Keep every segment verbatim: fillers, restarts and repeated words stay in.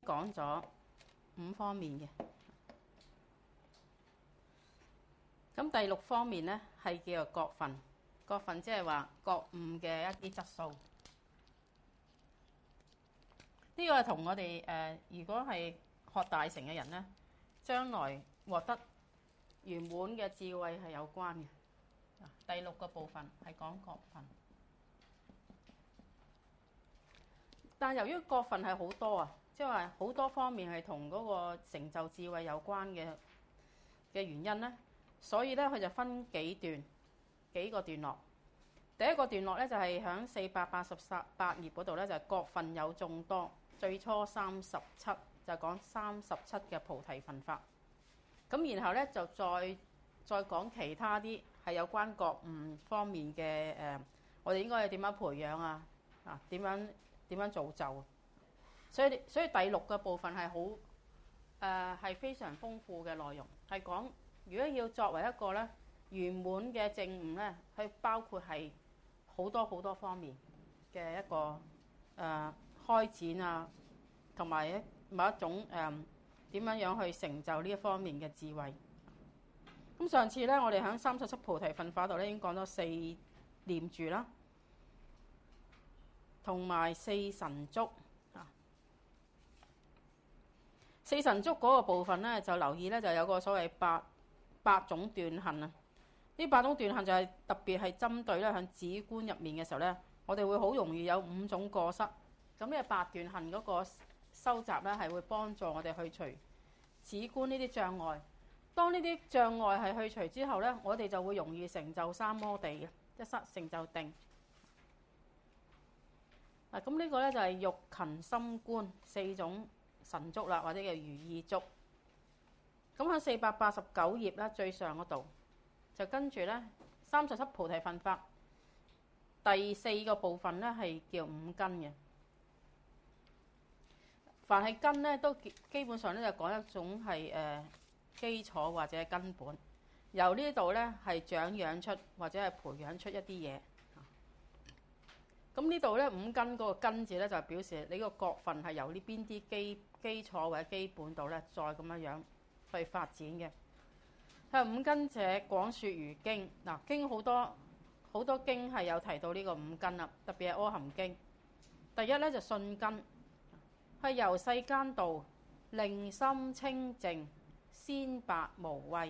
講咗五方面嘅。咁第六方面咧係叫做覺分，覺分即係話覺悟嘅一啲質素。呢、這個係同我哋誒、呃，如果係學大乘嘅人咧，將來獲得圓滿嘅智慧係有關嘅。第六個部分係講覺分，但由於覺分係好多啊，即係話好多方面係同嗰個成就智慧有關嘅嘅原因咧。所以咧，佢就分幾段幾個段落。第一個段落咧就係喺四百八十八頁嗰度咧，就係覺分有眾多。最初三十七就講三十七嘅菩提分法。咁然後咧就再再講其他啲係有關覺悟方面嘅誒、呃，我哋應該係點樣培養啊？啊，點樣點樣造就？所以所以第六個部分係好誒係非常豐富嘅內容，係講。如果要作為一個咧圓滿嘅證悟咧，佢包括係好多好多方面嘅一個誒、呃、開展啊，同埋一某一種誒點樣樣去成就呢一方面嘅智慧。咁上次咧，我哋喺三十七菩提分法度咧已經講咗四念住啦，同埋四神足啊。四神足嗰個部分咧，就留意咧就有個所謂八。八種斷行啊！呢八種斷行就係特別係針對咧喺止觀入面嘅時候咧，我哋會好容易有五種過失。咁呢個八斷行嗰個收集咧，係會幫助我哋去除止觀呢啲障礙。當呢啲障礙係去除之後咧，我哋就會容易成就三摩地嘅，一失成就定。嗱，咁呢個咧就係欲勤心觀四種神足啦，或者叫如意足。咁喺四百八十九頁咧，最上嗰度就跟住咧三十七菩提分法第四個部分咧係叫五根嘅。凡係根咧都基本上咧就講一種係誒基礎或者根本，由呢度咧係長養出或者係培養出一啲嘢。咁呢度咧五根嗰個根字咧就表示你個覺分係由呢邊啲基基礎或者基本度咧再咁樣樣去發展嘅。係五根者廣說如經。嗱，經好多好多經係有提到呢個五根啦，特別係《阿含經》。第一咧就信根，係由世間道令心清淨，先白無畏，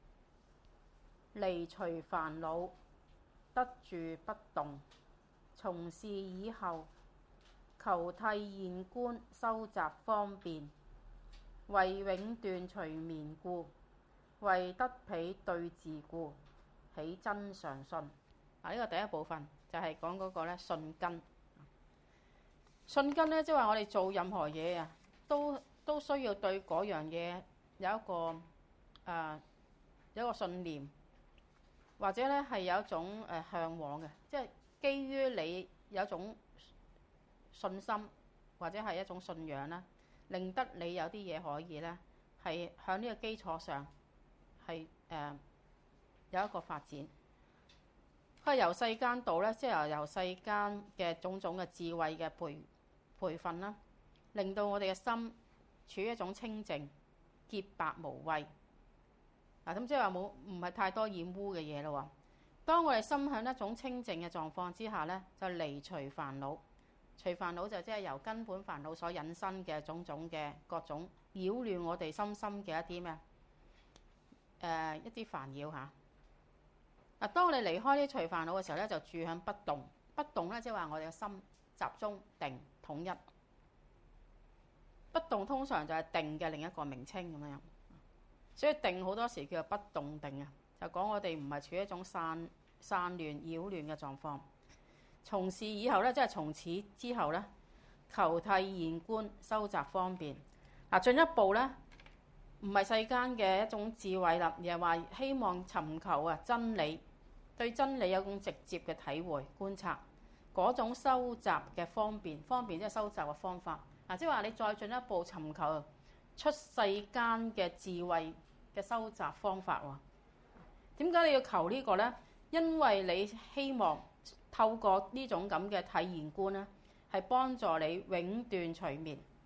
離除煩惱，得住不動。從是以後，求諦現觀，收集方便。為永斷隨眠故，為得彼對治故，起真常信。啊，呢個第一部分就係講嗰個咧信根。信根咧，即係話我哋做任何嘢啊，都都需要對嗰樣嘢有一個誒、呃、有一個信念，或者咧係有一種誒嚮往嘅，即係基於你有一種信心或者係一種信仰啦。令得你有啲嘢可以咧，係喺呢個基礎上係誒、呃、有一個發展。佢係由世間道咧，即係由由世間嘅種種嘅智慧嘅培培訓啦，令到我哋嘅心處於一種清淨、潔白無畏。嗱，咁即係話冇唔係太多染污嘅嘢咯喎。當我哋心喺一種清淨嘅狀況之下咧，就離除煩惱。除煩惱就即係由根本煩惱所引申嘅種種嘅各種擾亂我哋心心嘅一啲咩？誒、呃、一啲煩擾嚇。嗱，當我哋離開呢除煩惱嘅時候咧，就住響不動。不動咧，即係話我哋嘅心集中定統一。不動通常就係定嘅另一個名稱咁樣。所以定好多時叫做不動定啊，就講我哋唔係處於一種散散亂擾亂嘅狀況。從是以後咧，即係從此之後咧，求諦現觀，收集方便。嗱，進一步咧，唔係世間嘅一種智慧啦，而係話希望尋求啊真理，對真理有種直接嘅體會觀察，嗰種收集嘅方便，方便即係收集嘅方法。嗱，即係話你再進一步尋求出世間嘅智慧嘅收集方法喎。點解你要求呢個咧？因為你希望透過呢種咁嘅體現觀咧，係幫助你永斷隨眠，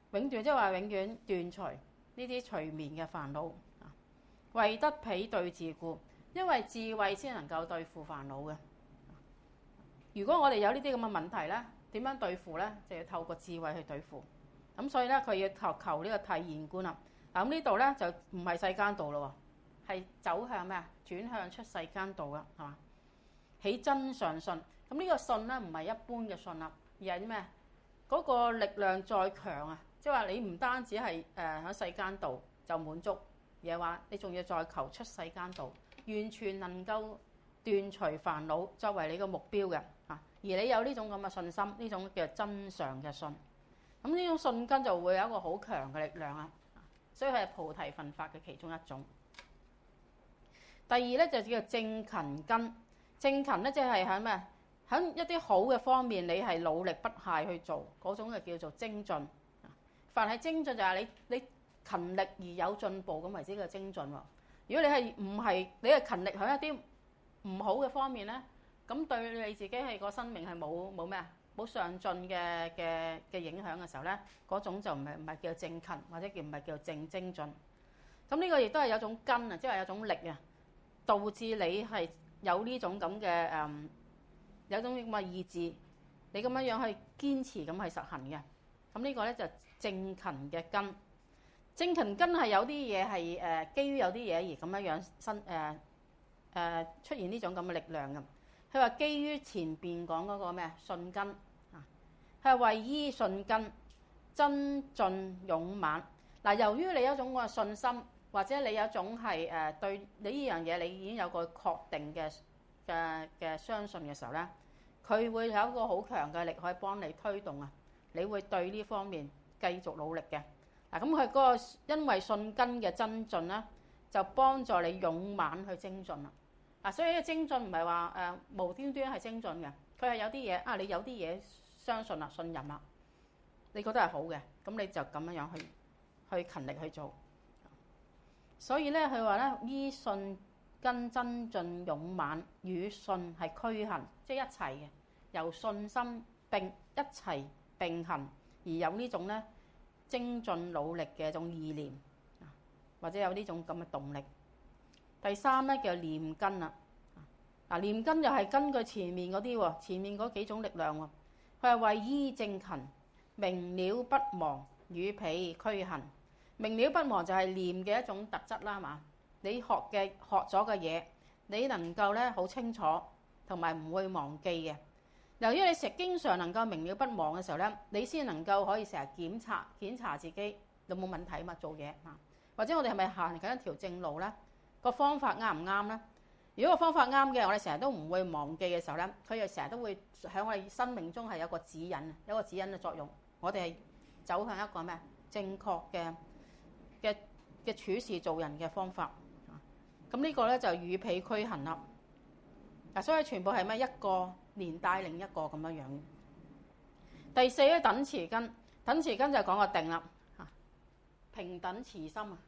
永斷即係話永遠斷除呢啲隨眠嘅煩惱。為得彼對治故，因為智慧先能夠對付煩惱嘅。如果我哋有呢啲咁嘅問題咧，點樣對付咧？就要透過智慧去對付。咁所以咧，佢要求求呢個諦現觀啦。嗱，咁呢度咧就唔係世間道咯，係走向咩啊？轉向出世間道啦，係嘛？起真上信。咁呢個信咧唔係一般嘅信啦，而係啲咩？嗰個力量再強啊！即係話你唔單止係誒喺世間道就滿足，而係話你仲要再求出世間道，完全能夠斷除煩惱作為你個目標嘅嚇。而你有呢種咁嘅信心，呢種叫真上嘅信。咁呢種信根就會有一個好強嘅力量啊！所以佢係菩提分法嘅其中一種。第二咧就叫做正勤根。正勤咧即係喺咩？喺一啲好嘅方面，你係努力不懈去做嗰種，就叫做精進。凡係精進就係你你勤力而有進步咁為之叫精進喎。如果你係唔係你係勤力喺一啲唔好嘅方面咧，咁對你自己係個生命係冇冇咩啊？冇上進嘅嘅嘅影響嘅時候咧，嗰種就唔係唔係叫正勤，或者叫唔係叫正精進。咁呢個亦都係有種根啊，即係有種力啊，導致你係有呢種咁嘅誒。有種咁嘅意志，你咁樣樣去堅持咁去實行嘅，咁呢個咧就正勤嘅根。正勤根係有啲嘢係誒基於有啲嘢而咁樣樣新誒誒出現呢種咁嘅力量嘅。佢話基於前邊講嗰個咩信根啊，佢係為依信根增進勇猛。嗱，由於你有一種個信心，或者你有一種係誒對你呢樣嘢你已經有個確定嘅嘅嘅相信嘅時候咧，佢會有一個好強嘅力可以幫你推動啊！你會對呢方面繼續努力嘅。嗱，咁佢嗰個因為信根嘅增進咧，就幫助你勇猛去精進啦。嗱，所以呢個精進唔係話誒無端端係精進嘅，佢係有啲嘢啊，你有啲嘢相信啦、信任啦，你覺得係好嘅，咁你就咁樣樣去去勤力去做。所以咧，佢話咧依信根增進勇猛，與信係俱行，即係一齊嘅，由信心並一齊並行，而有呢種咧精進努力嘅一種意念，或者有呢種咁嘅動力。第三咧叫念根啦，嗱，念根又係根據前面嗰啲喎，前面嗰幾種力量喎，佢係為依正勤，明了不忘，與彼俱行。明了不忘就係念嘅一種特質啦，係嘛？你學嘅學咗嘅嘢，你能夠咧好清楚，同埋唔會忘記嘅。由於你成日經常能夠明了不忘嘅時候咧，你先能夠可以成日檢查檢查自己有冇問題嘛，做嘢啊，或者我哋係咪行緊一條正路咧？個方法啱唔啱咧？如果個方法啱嘅，我哋成日都唔會忘記嘅時候咧，佢又成日都會喺我哋生命中係有個指引，有個指引嘅作用。我哋係走向一個咩正確嘅嘅嘅處事做人嘅方法。咁呢個咧就與彼俱行啦。嗱，所以全部係咩？一個連帶另一個咁樣樣。第四咧等持根，等持根就講個定啦，嚇，平等持心啊。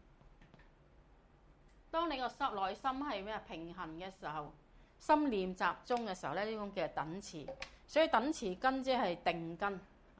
當你個心內心係咩平衡嘅時候，心念集中嘅時候咧，呢種叫等持。所以等持根即係定根。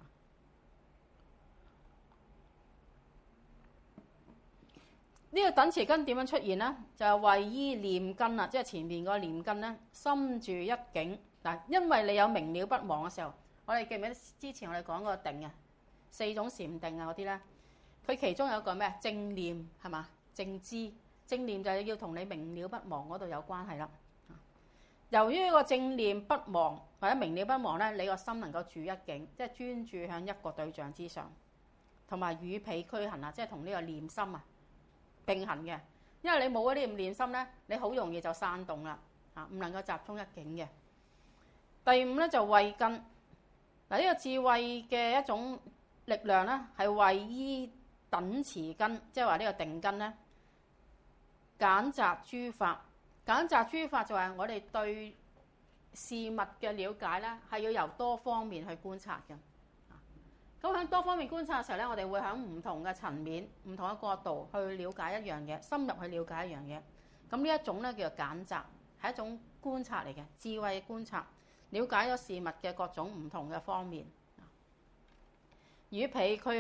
呢個等持根點樣出現呢？就係為依念根啦，即係前面個念根咧，心住一境嗱。因為你有明了不忘嘅時候，我哋記唔記得之前我哋講個定啊，四種禪定啊嗰啲咧，佢其中有一個咩正念係嘛？正知正念就係要同你明了不忘嗰度有關係啦。由於個正念不忘或者明了不忘咧，你個心能夠住一境，即係專注向一個對象之上，同埋與彼俱行啊，即係同呢個念心啊並行嘅。因為你冇嗰啲念心咧，你好容易就散動啦，嚇唔能夠集中一境嘅。第五咧就慧根嗱，呢個智慧嘅一種力量咧，係為依等持根，即係話呢個定根咧，揀擇諸法。揀擇諸法就係我哋對事物嘅了解咧，係要由多方面去觀察嘅。咁喺多方面觀察嘅時候咧，我哋會喺唔同嘅層面、唔同嘅角度去了解一樣嘢，深入去了解一樣嘢。咁呢一種咧叫做揀擇，係一種觀察嚟嘅，智慧嘅觀察，了解咗事物嘅各種唔同嘅方面。與彼俱行，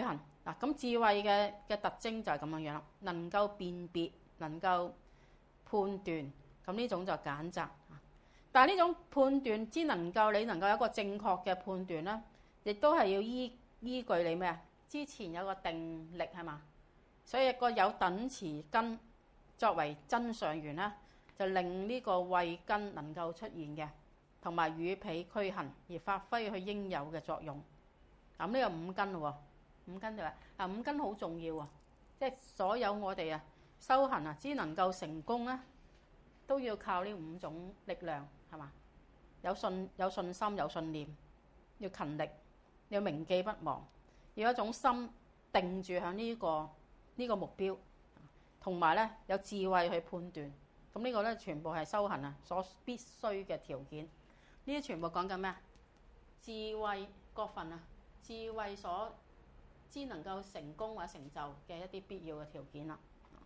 嗱，咁智慧嘅嘅特徵就係咁樣樣啦，能夠辨別，能夠判斷，咁呢種就揀擇。但係呢種判斷之能夠你能夠有一個正確嘅判斷咧，亦都係要依依據你咩啊？之前有個定力係嘛，所以一個有等持根作為真相緣咧，就令呢個慧根能夠出現嘅，同埋與彼俱行而發揮佢應有嘅作用。咁呢個五根喎，五根就係啊，五根好重要啊，即係所有我哋啊修行啊，只能夠成功咧，都要靠呢五種力量係嘛？有信有信心有信念，要勤力，要銘記不忘，要有一種心定住喺呢個呢個目標，同埋咧有智慧去判斷。咁呢個咧全部係修行啊所必須嘅條件。呢啲全部講緊咩啊？智慧各份啊，智慧所之能夠成功或者成就嘅一啲必要嘅條件啦。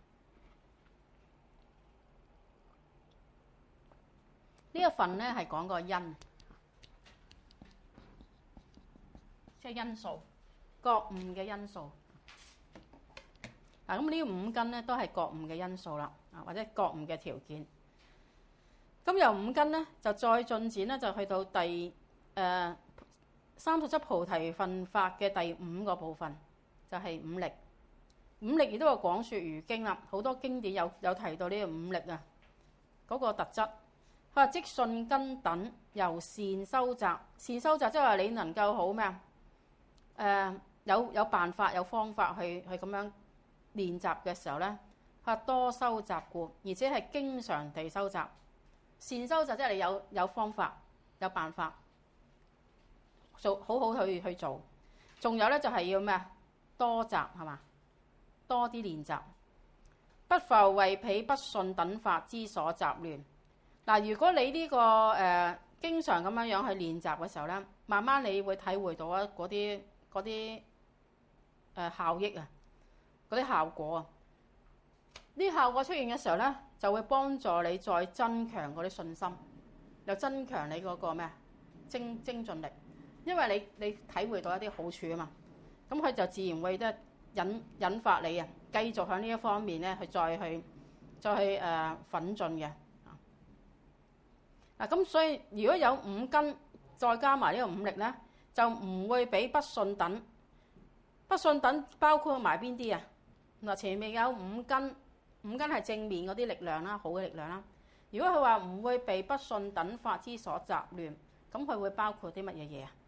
呢一份咧係講個因，即係因素，覺悟嘅因素。嗱，咁呢五根咧都係覺悟嘅因素啦，啊或者覺悟嘅條件。咁由五根咧就再進展咧，就去到第誒三十七菩提分法嘅第五個部分，就係、是、五力。五力亦都有廣說如經啦，好多經典有有提到呢個五力啊嗰、那個特質。佢話即信根等由善修習，善修習即係話你能夠好咩啊？誒、呃、有有辦法有方法去去咁樣練習嘅時候咧，佢話多修習故，而且係經常地修習。善修習即係你有有方法有辦法做好好去去做。仲有咧就係要咩啊？多習係嘛？多啲練習，不復為彼不信等法之所雜亂。嗱，如果你呢、這個誒、呃、經常咁樣樣去練習嘅時候咧，慢慢你會體會到啊嗰啲嗰啲誒效益啊，嗰啲效果啊，呢啲效果出現嘅時候咧，就會幫助你再增強嗰啲信心，又增強你嗰個咩啊精精進力，因為你你體會到一啲好處啊嘛，咁佢就自然會咧引引發你啊，繼續喺呢一方面咧去再去再去誒、呃、奮進嘅。嗱，咁所以如果有五根再加埋呢個五力咧，就唔會俾不信等。不信等包括埋邊啲啊？嗱，前面有五根，五根係正面嗰啲力量啦，好嘅力量啦。如果佢話唔會被不信等法之所雜亂，咁佢會包括啲乜嘢嘢啊？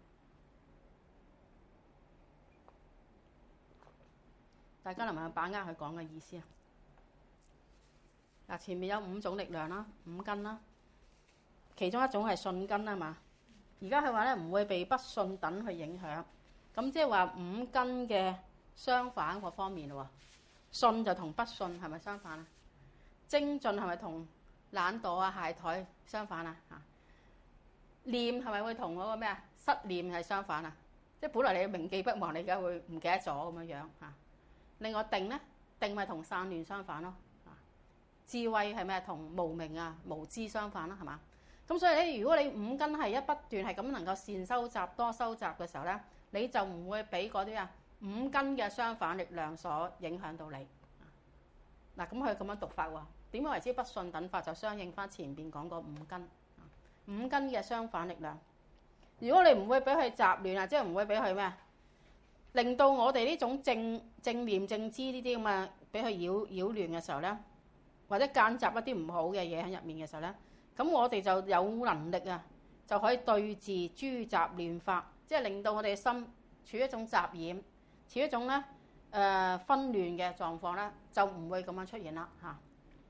大家能唔能把握佢講嘅意思啊？嗱，前面有五種力量啦，五根啦。其中一種係信根啊嘛，而家佢話咧唔會被不信等去影響，咁即係話五根嘅相反個方面咯喎。信就同不信係咪相反啊？精進係咪同懶惰啊、懈怠相反啊？嚇，念係咪會同嗰個咩啊？失念係相反啊？即係本來你銘記不忘，你而家會唔記得咗咁樣樣嚇。另外定咧，定咪同散亂相反咯。智慧係咪同無明啊、無知相反啦？係嘛？咁所以咧，如果你五根係一不斷係咁能夠善收集、多收集嘅時候咧，你就唔會俾嗰啲啊五根嘅相反力量所影響到你。嗱，咁佢咁樣讀法喎，點樣為之不信等法？就相應翻前邊講過五根，五根嘅相反力量。如果你唔會俾佢雜亂啊，即係唔會俾佢咩，令到我哋呢種正正念正知呢啲咁啊，俾佢擾擾亂嘅時候咧，或者間雜一啲唔好嘅嘢喺入面嘅時候咧。咁我哋就有能力啊，就可以對治諸雜亂法，即係令到我哋嘅心處於一種雜染，處於一種咧誒紛亂嘅狀況咧，就唔會咁樣出現啦嚇。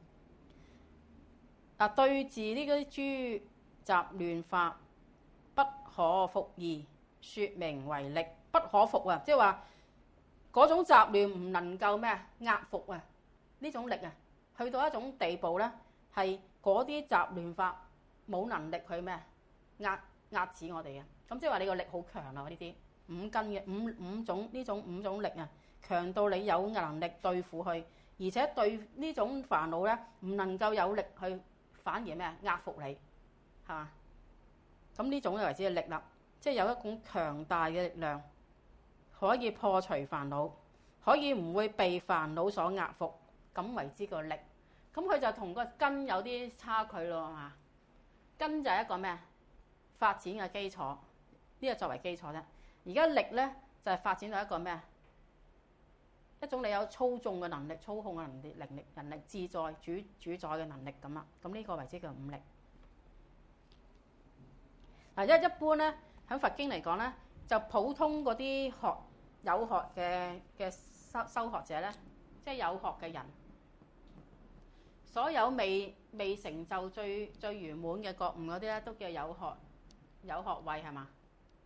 嗱，對治呢啲諸雜亂法，不可服義，説明為力，不可服啊，即係話嗰種雜亂唔能夠咩啊壓服啊，呢種力啊，去到一種地步咧係。嗰啲雜亂法冇能力去咩壓壓止我哋嘅，咁即係話你個力好強啊！呢啲五根嘅五五種呢種五種力啊，強到你有能力對付佢，而且對呢種煩惱咧唔能夠有力去反而咩壓服你，係嘛？咁呢種就為之係力啦，即係有一種強大嘅力量可以破除煩惱，可以唔會被煩惱所壓服，咁為之個力。咁佢就同個根有啲差距咯嘛。根就係一個咩？發展嘅基礎，呢、這個作為基礎啫。而家力咧就係、是、發展到一個咩？一種你有操縱嘅能力、操控嘅能力、能力、人力自在、主主宰嘅能力咁啦。咁呢個為之叫五力。嗱，一一般咧喺佛經嚟講咧，就普通嗰啲學有學嘅嘅修修學者咧，即係有學嘅人，所有未未成就最最圓滿嘅覺悟嗰啲咧，都叫有學有學位係嘛？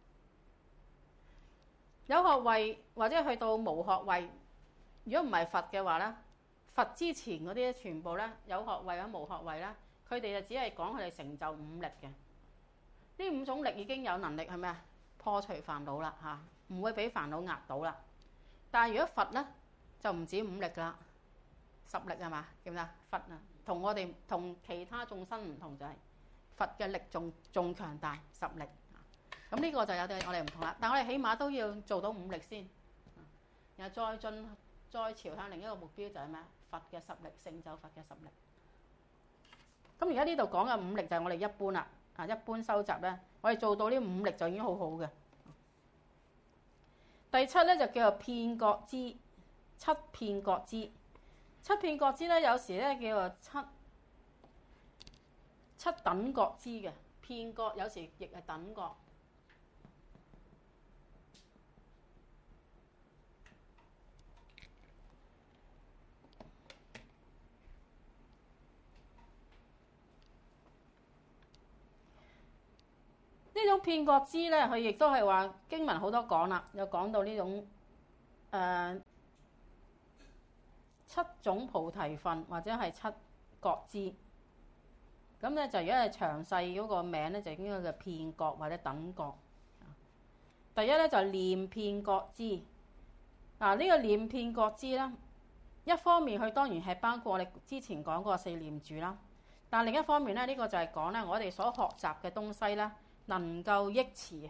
有學位或者去到無學位。如果唔係佛嘅話咧，佛之前嗰啲全部咧有學位或者無學位咧，佢哋就只係講佢哋成就五力嘅。呢五種力已經有能力係咩啊？破除煩惱啦嚇，唔會俾煩惱壓倒啦。但係如果佛咧就唔止五力㗎，十力係嘛？記唔記得？佛啊，同我哋同其他眾生唔同就係、是、佛嘅力仲仲強大十力。咁呢個就有啲我哋唔同啦。但係我哋起碼都要做到五力先，然後再進。再朝向另一個目標就係咩？佛嘅十力，成就佛嘅十力。咁而家呢度講嘅五力就係我哋一般啦，啊一般收集咧，我哋做到呢五力就已經好好嘅。第七咧就叫做遍覺支，七遍覺支。七遍覺支咧有時咧叫做七七等覺支嘅，遍覺有時亦係等覺。呢種遍覺支咧，佢亦都係話經文好多講啦，有講到呢種誒、呃、七種菩提分或者係七覺支。咁咧就如果係詳細嗰個名咧，就應該叫遍覺或者等覺。第一咧就念遍覺支。嗱，呢個念遍覺支咧，一方面佢當然係包括我哋之前講過四念住啦，但另一方面咧，呢、這個就係講咧我哋所學習嘅東西咧，能夠憶持，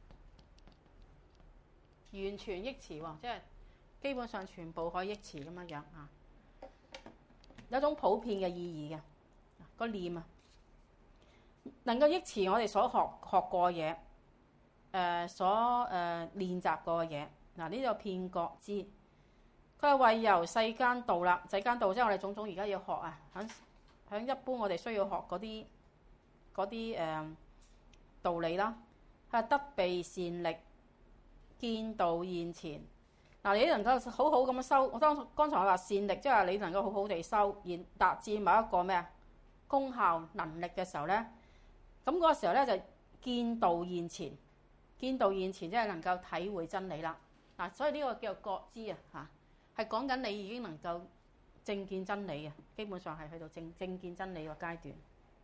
完全憶持喎，即係基本上全部可以憶持咁樣樣啊，有一種普遍嘅意義嘅個念啊，能夠憶持我哋所學學過嘅嘢，誒、呃、所誒、呃、練習過嘅嘢。嗱，呢個遍覺支，佢係為遊世間道啦，世間道即係我哋種種而家要學啊，響響一般我哋需要學嗰啲嗰啲誒道理啦，係得備善力，見道現前。嗱，你能夠好好咁樣修，我當剛才我話善力，即係你能夠好好地修，而達至某一個咩啊功效能力嘅時候咧，咁嗰個時候咧就見道現前，見道現前即係能夠體會真理啦。嗱，所以呢個叫做覺支啊，嚇係講緊你已經能夠正見真理嘅，基本上係去到正正見真理個階段。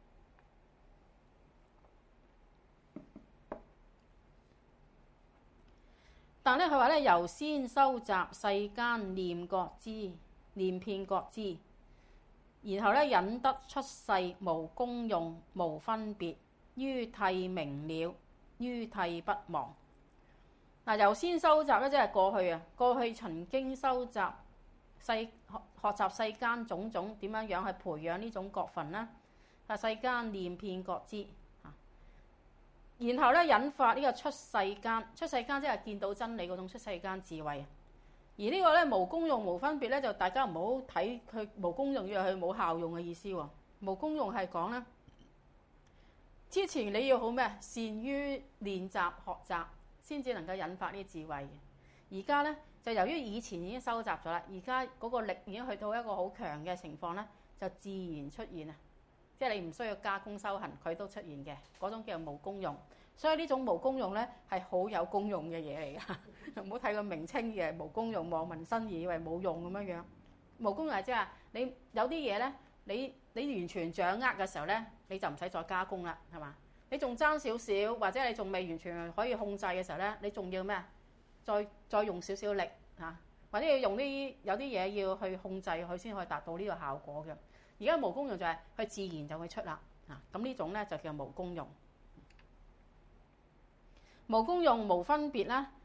但咧，佢話咧，由先收集世間念覺支、念遍覺支，然後咧引得出世無功用、無分別，於諦明了，於諦不忘。嗱，由先收集咧，即係過去啊，過去曾經收集世學學習世間種種點樣樣去培養呢種覺分啦，啊世間念遍覺支。然後咧引發呢個出世間，出世間即係見到真理嗰種出世間智慧。而呢個咧無功用無分別咧，就大家唔好睇佢無功用，以為佢冇效用嘅意思喎。無功用係講咧，之前你要好咩？善於練習學習，先至能夠引發呢啲智慧嘅。而家咧就由於以前已經收集咗啦，而家嗰個力已經去到一個好強嘅情況咧，就自然出現啊！即係你唔需要加工修行，佢都出現嘅嗰種叫做無功用。所以呢種無功用咧係好有功用嘅嘢嚟㗎。唔好睇個名稱嘅無功用，望文生義以為冇用咁樣樣。無功用係即係你有啲嘢咧，你你完全掌握嘅時候咧，你就唔使再加工啦，係嘛？你仲爭少少，或者你仲未完全可以控制嘅時候咧，你仲要咩？再再用少少力嚇，或者要用啲有啲嘢要去控制佢先可以達到呢個效果嘅。而家無功用就係佢自然就會出啦，啊咁呢種咧就叫無功用。無功用無分別啦，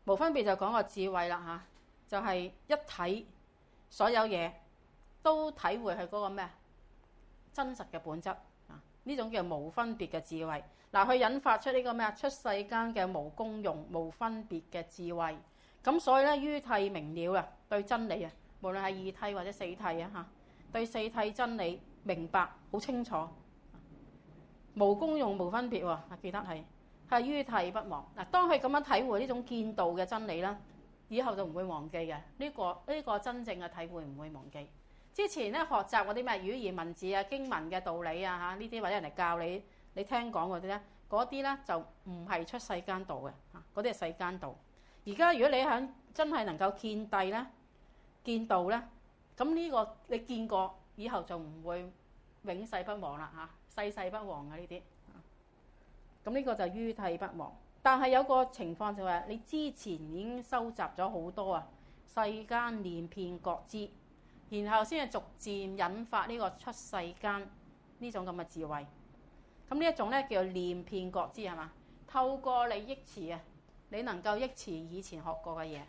無分別就講個智慧啦嚇，就係、是、一睇所有嘢都體會係嗰個咩真實嘅本質啊！呢種叫無分別嘅智慧。嗱，佢引發出呢個咩啊？出世間嘅無功用、無分別嘅智慧。咁所以咧，於諦明了啊，對真理啊，無論係二諦或者四諦啊嚇，對四諦真理明白好清楚。無功用、無分別喎，啊記得係係於諦不忘。嗱，當佢咁樣體會呢種見道嘅真理啦，以後就唔會忘記嘅。呢、這個呢、這個真正嘅體會唔會忘記。之前咧學習嗰啲咩語言文字啊、經文嘅道理啊嚇，呢啲或者人哋教你。你聽講嗰啲咧，嗰啲咧就唔係出世間道嘅嚇，嗰啲係世間道。而家如果你響真係能夠見諦咧、見道咧，咁呢個你見過，以後就唔會永世不忘啦嚇，世世不忘嘅呢啲。咁呢個就於諦不忘。但係有個情況就係你之前已經收集咗好多啊，世間念遍覺知，然後先係逐漸引發呢個出世間呢種咁嘅智慧。咁呢一種咧叫做念遍覺知係嘛？透過你憶持啊，你能夠憶持以前學過嘅嘢。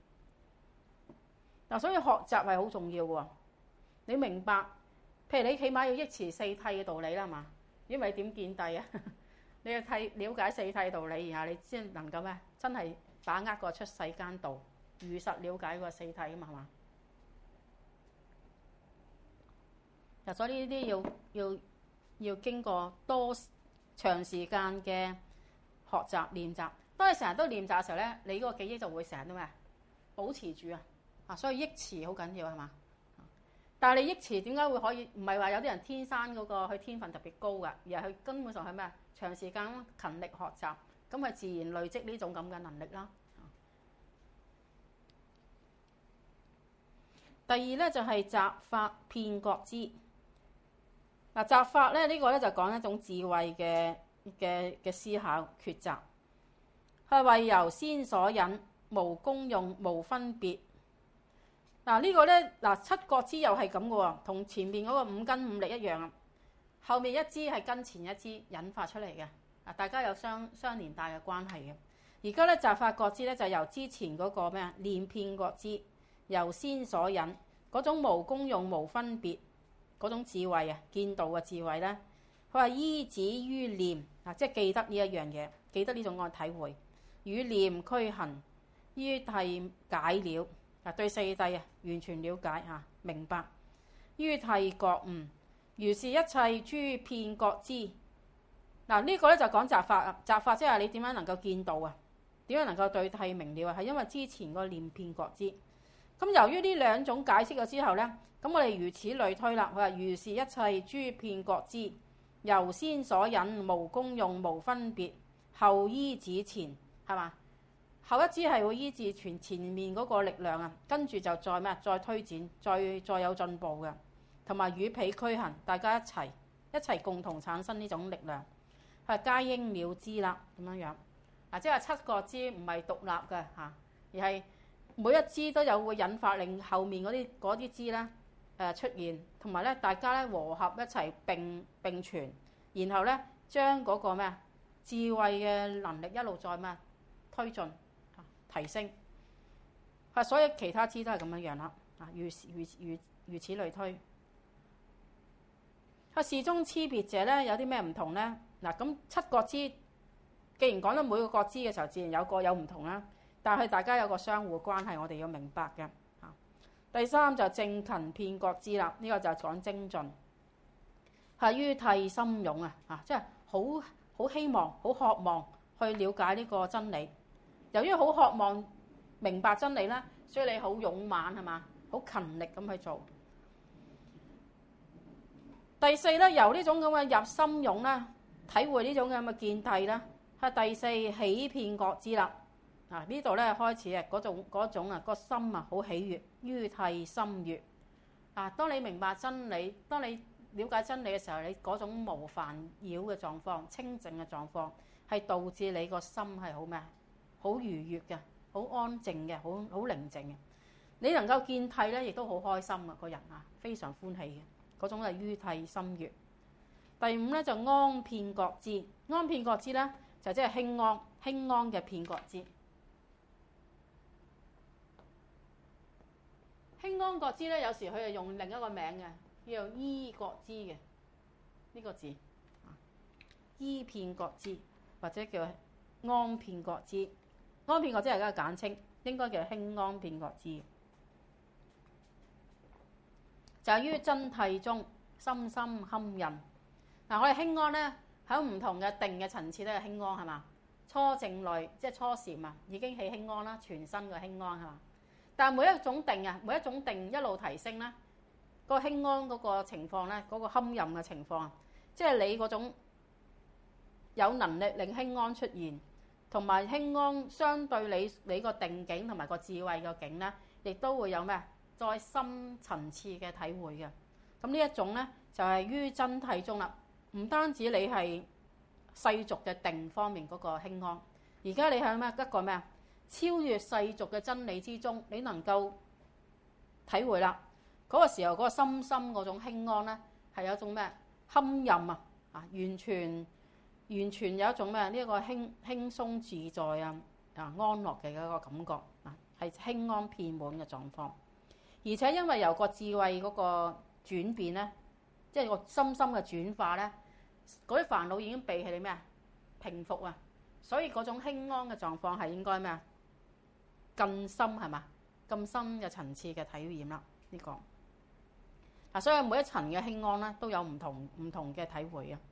嗱，所以學習係好重要喎。你明白，譬如你起碼要憶持四諦嘅道理啦嘛，因為點見諦啊？你要諦了解四諦道理，然後你先能夠咩？真係把握個出世間道，如實了解個四諦啊嘛，係嘛？嗱，所以呢啲要要。要經過多長時間嘅學習練習。當你成日都練習嘅時候咧，你嗰個記憶就會成日都咩保持住啊！啊，所以憶持好緊要係嘛？但係你憶持點解會可以？唔係話有啲人天生嗰個佢天分特別高㗎，而係佢根本上係咩？長時間勤力學習，咁佢自然累積呢種咁嘅能力啦。第二咧就係擇法遍覺知。嗱，擇法咧呢個咧就講一種智慧嘅嘅嘅思考抉擇，係為由先所引，無功用，無分別。嗱、這個、呢個咧嗱七覺知又係咁嘅喎，同前面嗰個五根五力一樣啊。後面一支係跟前一支引發出嚟嘅，啊大家有相相連帶嘅關係嘅。而家咧擇法覺知咧就由之前嗰個咩啊念遍覺知，由先所引嗰種無功用、無分別。嗰種智慧啊，見道嘅智慧咧，佢話依止於念啊，即係記得呢一樣嘢，記得呢種愛體會，與念俱行，於諦解了啊，對四諦啊完全了解嚇明白，於諦覺悟，如是一切諸遍覺知。嗱、這、呢個咧就講擇法啊，擇法即係你點樣能夠見道啊？點樣能夠對諦明了啊？係因為之前個念遍覺知。咁由於呢兩種解釋咗之後咧，咁我哋如此類推啦。佢話如是一切諸遍覺知，由先所引，無功用，無分別，後依止前，係嘛？後一支係會依止全前面嗰個力量啊，跟住就再咩？再推展，再再有進步嘅，同埋與彼俱行，大家一齊一齊共同產生呢種力量，係皆應了知啦咁樣樣。啊，即係七個支唔係獨立嘅嚇，而係每一支都有會引發令後面嗰啲嗰啲支咧誒出現，同埋咧大家咧和合一齊並並存，然後咧將嗰個咩智慧嘅能力一路再咩推進提升。啊，所以其他支都係咁樣樣啦。啊，如如如如此類推。啊，事中差別者咧有啲咩唔同咧？嗱，咁七個支既然講到每個覺知嘅時候，自然有個有唔同啦。但係大家有個相互關係，我哋要明白嘅。第三就正勤遍覺知啦，呢、這個就係講精進，係於諦深勇啊，啊，即係好好希望、好渴望去了解呢個真理。由於好渴望明白真理啦，所以你好勇猛係嘛，好勤力咁去做。第四咧，由呢種咁嘅入心勇啦，體會呢種咁嘅見諦啦，係第四喜遍覺知啦。啊！呢度咧開始啊，嗰種嗰種啊個心啊好喜悅，於諦心悅啊！當你明白真理，當你了解真理嘅時候，你嗰種無煩擾嘅狀況、清淨嘅狀況，係導致你個心係好咩？好愉悅嘅，好安靜嘅，好好寧靜嘅。你能夠見諦咧，亦都好開心啊！個人啊，非常歡喜嘅嗰種係於諦心悅。第五咧就安遍覺知，安遍覺知咧就即係輕安輕安嘅遍覺知。 興安國之咧，有時佢係用另一個名嘅，叫做伊國之嘅呢個字，伊片國之或者叫安片國之。安片國之係一個簡稱，應該叫興安片國之。就係於真諦中深深堪印。嗱，我哋興安咧喺唔同嘅定嘅層次都係興安係嘛？初靜慮即係初禪啊，已經起興安啦，全身嘅興安係嘛？但係每一種定啊，每一種定一路提升咧，嗰個興安嗰個情況咧，嗰個堪印嘅情況，即係你嗰種有能力令興安出現，同埋興安相對你你個定境同埋個智慧個境咧，亦都會有咩？再深層次嘅體會嘅。咁呢一種咧就係於真諦中啦，唔單止你係世俗嘅定方面嗰個興安，而家你喺咩一個咩啊？超越世俗嘅真理之中，你能夠體會啦。嗰個時候嗰個深深嗰種興安咧，係有一種咩堪印啊？啊，完全完全有一種咩呢一個輕輕鬆自在啊啊安樂嘅一個感覺啊，係興安遍滿嘅狀況。而且因為由個智慧嗰個轉變咧，即係個深深嘅轉化咧，嗰啲煩惱已經被佢哋咩啊平復啊，所以嗰種興安嘅狀況係應該咩啊更深係嘛？更深嘅層次嘅體驗啦，呢、這個嗱，所以每一層嘅興安咧都有唔同唔同嘅體會啊。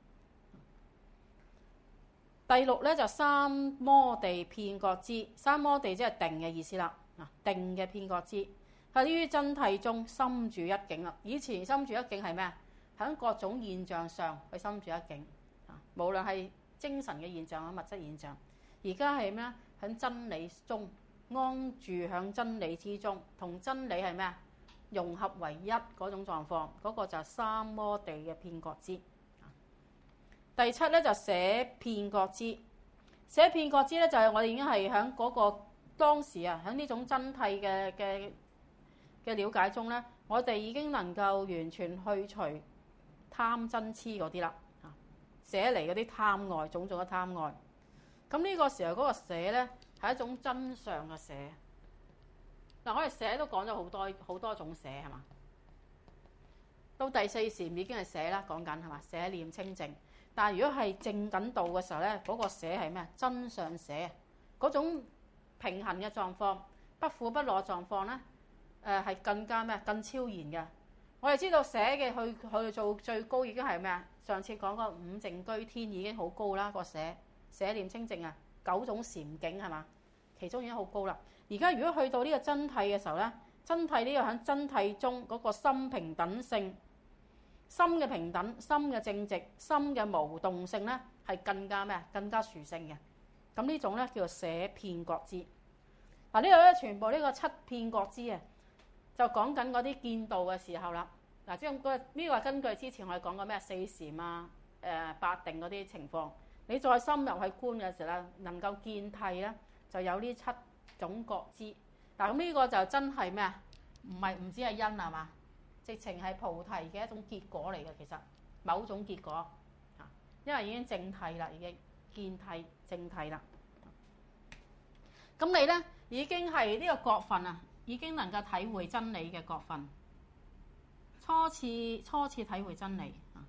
第六咧就三摩地遍覺支，三摩地即係定嘅意思啦，啊定嘅遍覺支。喺於真諦中深住一境啦。以前深住一境係咩啊？喺各種現象上去深住一境啊，無論係精神嘅現象啊、物質現象。而家係咩啊？喺真理中安住，喺真理之中，同真理係咩啊？融合為一嗰種狀況，嗰、那個就係三摩地嘅遍覺支。第七咧就捨遍覺支，捨遍覺支咧就係我哋已經係喺嗰個當時啊，喺呢種真諦嘅嘅嘅了解中咧，我哋已經能夠完全去除貪嗔痴嗰啲啦，啊，捨離嗰啲貪愛，種種嘅貪愛。咁呢個時候嗰個捨咧係一種真相嘅捨。嗱，我哋捨都講咗好多好多種捨係嘛？到第四禪已經係捨啦，講緊係嘛？捨念清淨。但係如果係正緊道嘅時候咧，嗰、那個捨係咩？真相捨，嗰種平衡嘅狀況，不苦不樂狀況咧，誒、呃、係更加咩？更超然嘅。我哋知道捨嘅去去做最高已經係咩啊？上次講個五淨居天已經好高啦，個捨捨念清淨啊，九種禪境係嘛？其中已經好高啦。而家如果去到呢個真諦嘅時候咧，真諦呢個喺真諦中嗰個心平等性。心嘅平等、心嘅正直、心嘅無動性咧，係更加咩啊？更加殊勝嘅。咁呢種咧叫做捨遍覺支。嗱，呢度咧全部呢個七遍覺支啊，就講緊嗰啲見道嘅時候啦。嗱，即係嗰呢個係根據之前我哋講過咩四禪啊、誒八定嗰啲情況。你再深入去觀嘅時候咧，能夠見諦咧，就有呢七種覺支。嗱，咁呢個就真係咩啊？唔係唔止係因係嘛？直情係菩提嘅一種結果嚟嘅，其實某種結果啊，因為已經證諦啦，已經見諦證諦啦。咁你咧已經係呢個覺分啊，已經能夠體會真理嘅覺分，初次初次體會真理啊。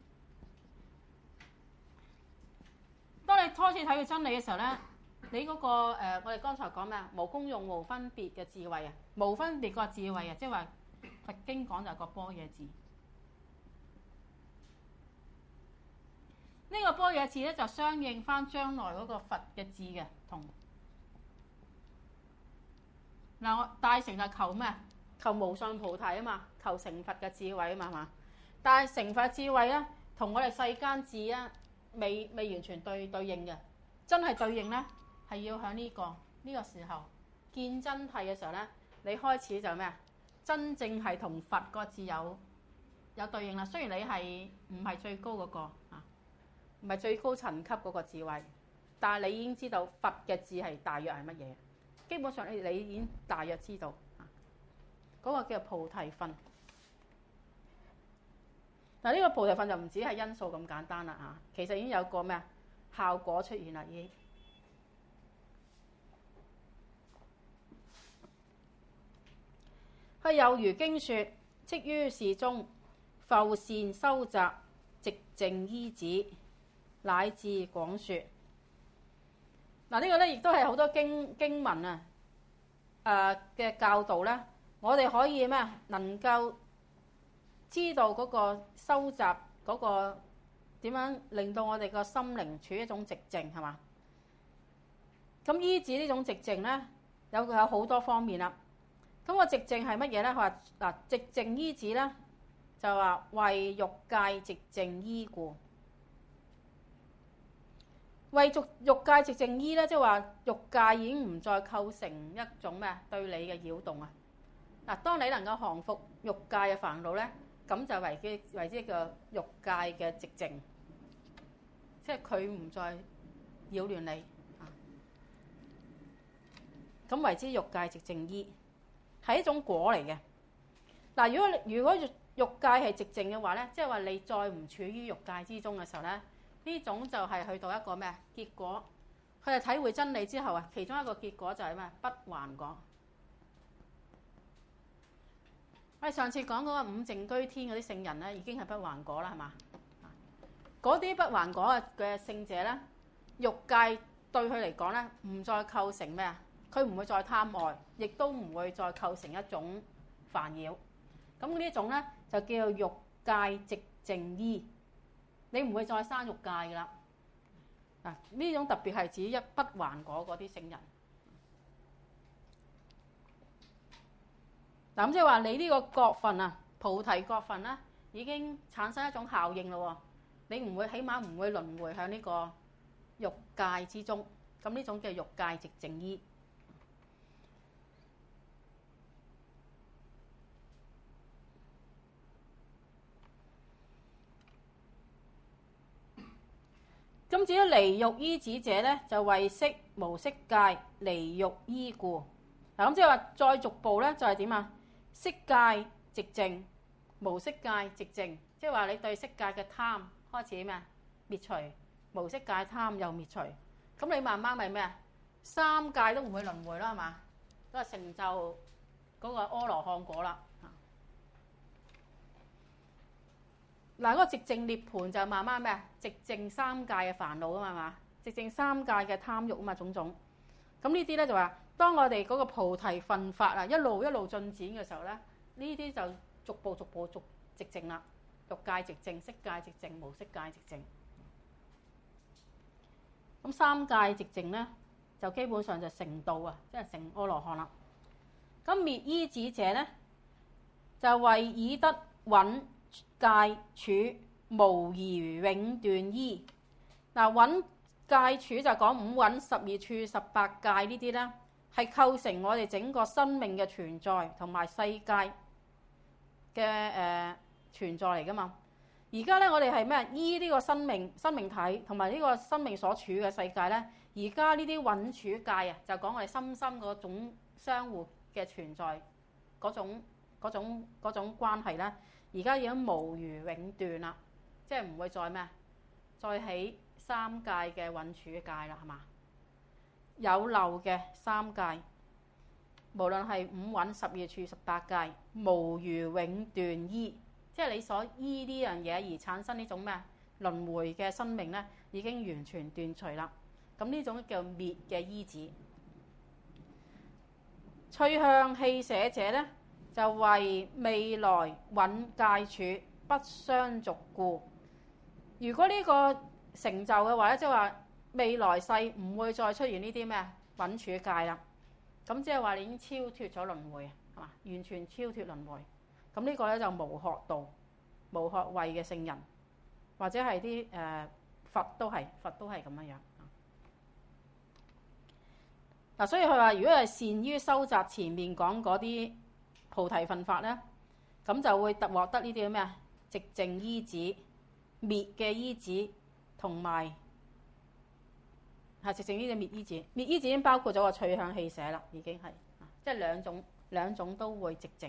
當你初次體會真理嘅時候咧，你嗰、那個、呃、我哋剛才講咩啊？無功用、無分別嘅智慧啊，無分別個智慧啊，即係話。佛經講就係個般若字，呢、這個般若字咧就相應翻將來嗰個佛嘅字嘅同。嗱，我大乘就求咩？求無上菩提啊嘛，求成佛嘅智慧啊嘛，係嘛？但係成佛智慧咧，同我哋世間字啊，未未完全對對應嘅。真係對應咧，係要喺呢、這個呢、這個時候見真諦嘅時候咧，你開始就咩啊？真正係同佛個字有有對應啦。雖然你係唔係最高嗰、那個啊，唔係最高層級嗰個智慧，但係你已經知道佛嘅字係大約係乜嘢。基本上你你已經大約知道啊，嗰、那個叫菩提分。嗱，呢個菩提分就唔止係因素咁簡單啦啊，其實已經有個咩啊效果出現啦，已經。 佢有如經說，即於是中，復善修習，寂靜依止，乃至廣說。嗱，呢個咧亦都係好多經經文啊，誒嘅教導咧，我哋可以咩能夠知道嗰個修習嗰個點樣令到我哋個心靈處於一種寂靜，係嘛？咁依止呢種寂靜咧，有有好多方面啦。咁個寂靜係乜嘢咧？佢話嗱，寂靜依止咧，就話為欲界寂靜依故。為欲欲界寂靜依咧，即係話欲界已經唔再構成一種咩對你嘅擾動啊。嗱，當你能夠降服欲界嘅煩惱咧，咁就為之為之叫欲界嘅寂靜，即係佢唔再擾亂你啊。咁為之欲界寂靜依，係一種果嚟嘅。嗱，如果如果欲欲界係寂靜嘅話咧，即係話你再唔處於欲界之中嘅時候咧。呢種就係去到一個咩結果？佢哋體會真理之後啊，其中一個結果就係咩？不還果。我哋上次講嗰個五淨居天嗰啲聖人咧，已經係不還果啦，係嘛？嗰啲不還果嘅聖者咧，欲界對佢嚟講咧，唔再構成咩啊？佢唔會再貪愛，亦都唔會再構成一種煩擾。咁呢種咧就叫做欲界寂靜依。你唔會再生欲界噶啦。嗱，呢種特別係指一不還果嗰啲聖人。嗱，咁即係話你呢個覺分啊，菩提覺分咧，已經產生一種效應咯。你唔會，起碼唔會輪迴向呢個欲界之中。咁呢種叫欲界寂靜依。咁至於離欲依止者咧，就為色無色界離欲依故。嗱，咁即係話再逐步咧，就係點啊？色界寂靜，無色界寂靜，即係話你對色界嘅貪開始咩啊？滅除，無色界貪又滅除。咁你慢慢咪咩啊？三界都唔會輪迴啦，係嘛？都係成就嗰個阿羅漢果啦。嗱，嗰個寂靜涅槃就慢慢咩啊？寂靜三界嘅煩惱啊嘛，寂靜三界嘅貪欲啊嘛，種種。咁呢啲咧就話，當我哋嗰個菩提分法啊，一路一路進展嘅時候咧，呢啲就逐步逐步逐寂靜啦。欲界寂靜，色界寂靜，無色界寂靜。咁三界寂靜咧，就基本上就成道啊，即係成阿羅漢啦。咁滅依止者咧，就為以得穩戒處無疑永斷依。嗱，穩戒處就講五蘊、十二處、十八界呢啲咧，係構成我哋整個生命嘅存在同埋世界嘅誒、呃、存在嚟噶嘛。而家咧，我哋係咩？依呢個生命生命體同埋呢個生命所處嘅世界咧，而家呢啲蘊處界啊，就講我哋深深嗰種相互嘅存在嗰種嗰種嗰種關係咧。而家已經無餘永斷啦，即係唔會再咩？再起三界嘅蘊處界啦，係嘛？有漏嘅三界，無論係五蘊、十二處、十八界，無餘永斷依，即係你所依呢樣嘢而產生呢種咩？輪迴嘅生命咧，已經完全斷除啦。咁呢種叫滅嘅依止。趣向棄捨者咧，就為未來蘊界處不相續故。如果呢個成就嘅話咧，即係話未來世唔會再出現呢啲咩蘊處界啦。咁即係話你已經超脫咗輪迴，係嘛？完全超脫輪迴。咁呢個咧就無學道、無學位嘅聖人，或者係啲誒佛都係，佛都係咁樣樣。嗱，所以佢話如果係善於收集前面講嗰啲菩提分法咧，咁就會得獲得呢啲咩啊？寂靜依止、滅嘅依止，同埋係寂靜依止、滅依止。滅依止已經包括咗個趣向棄捨啦，已經係即係兩種兩種都會寂靜。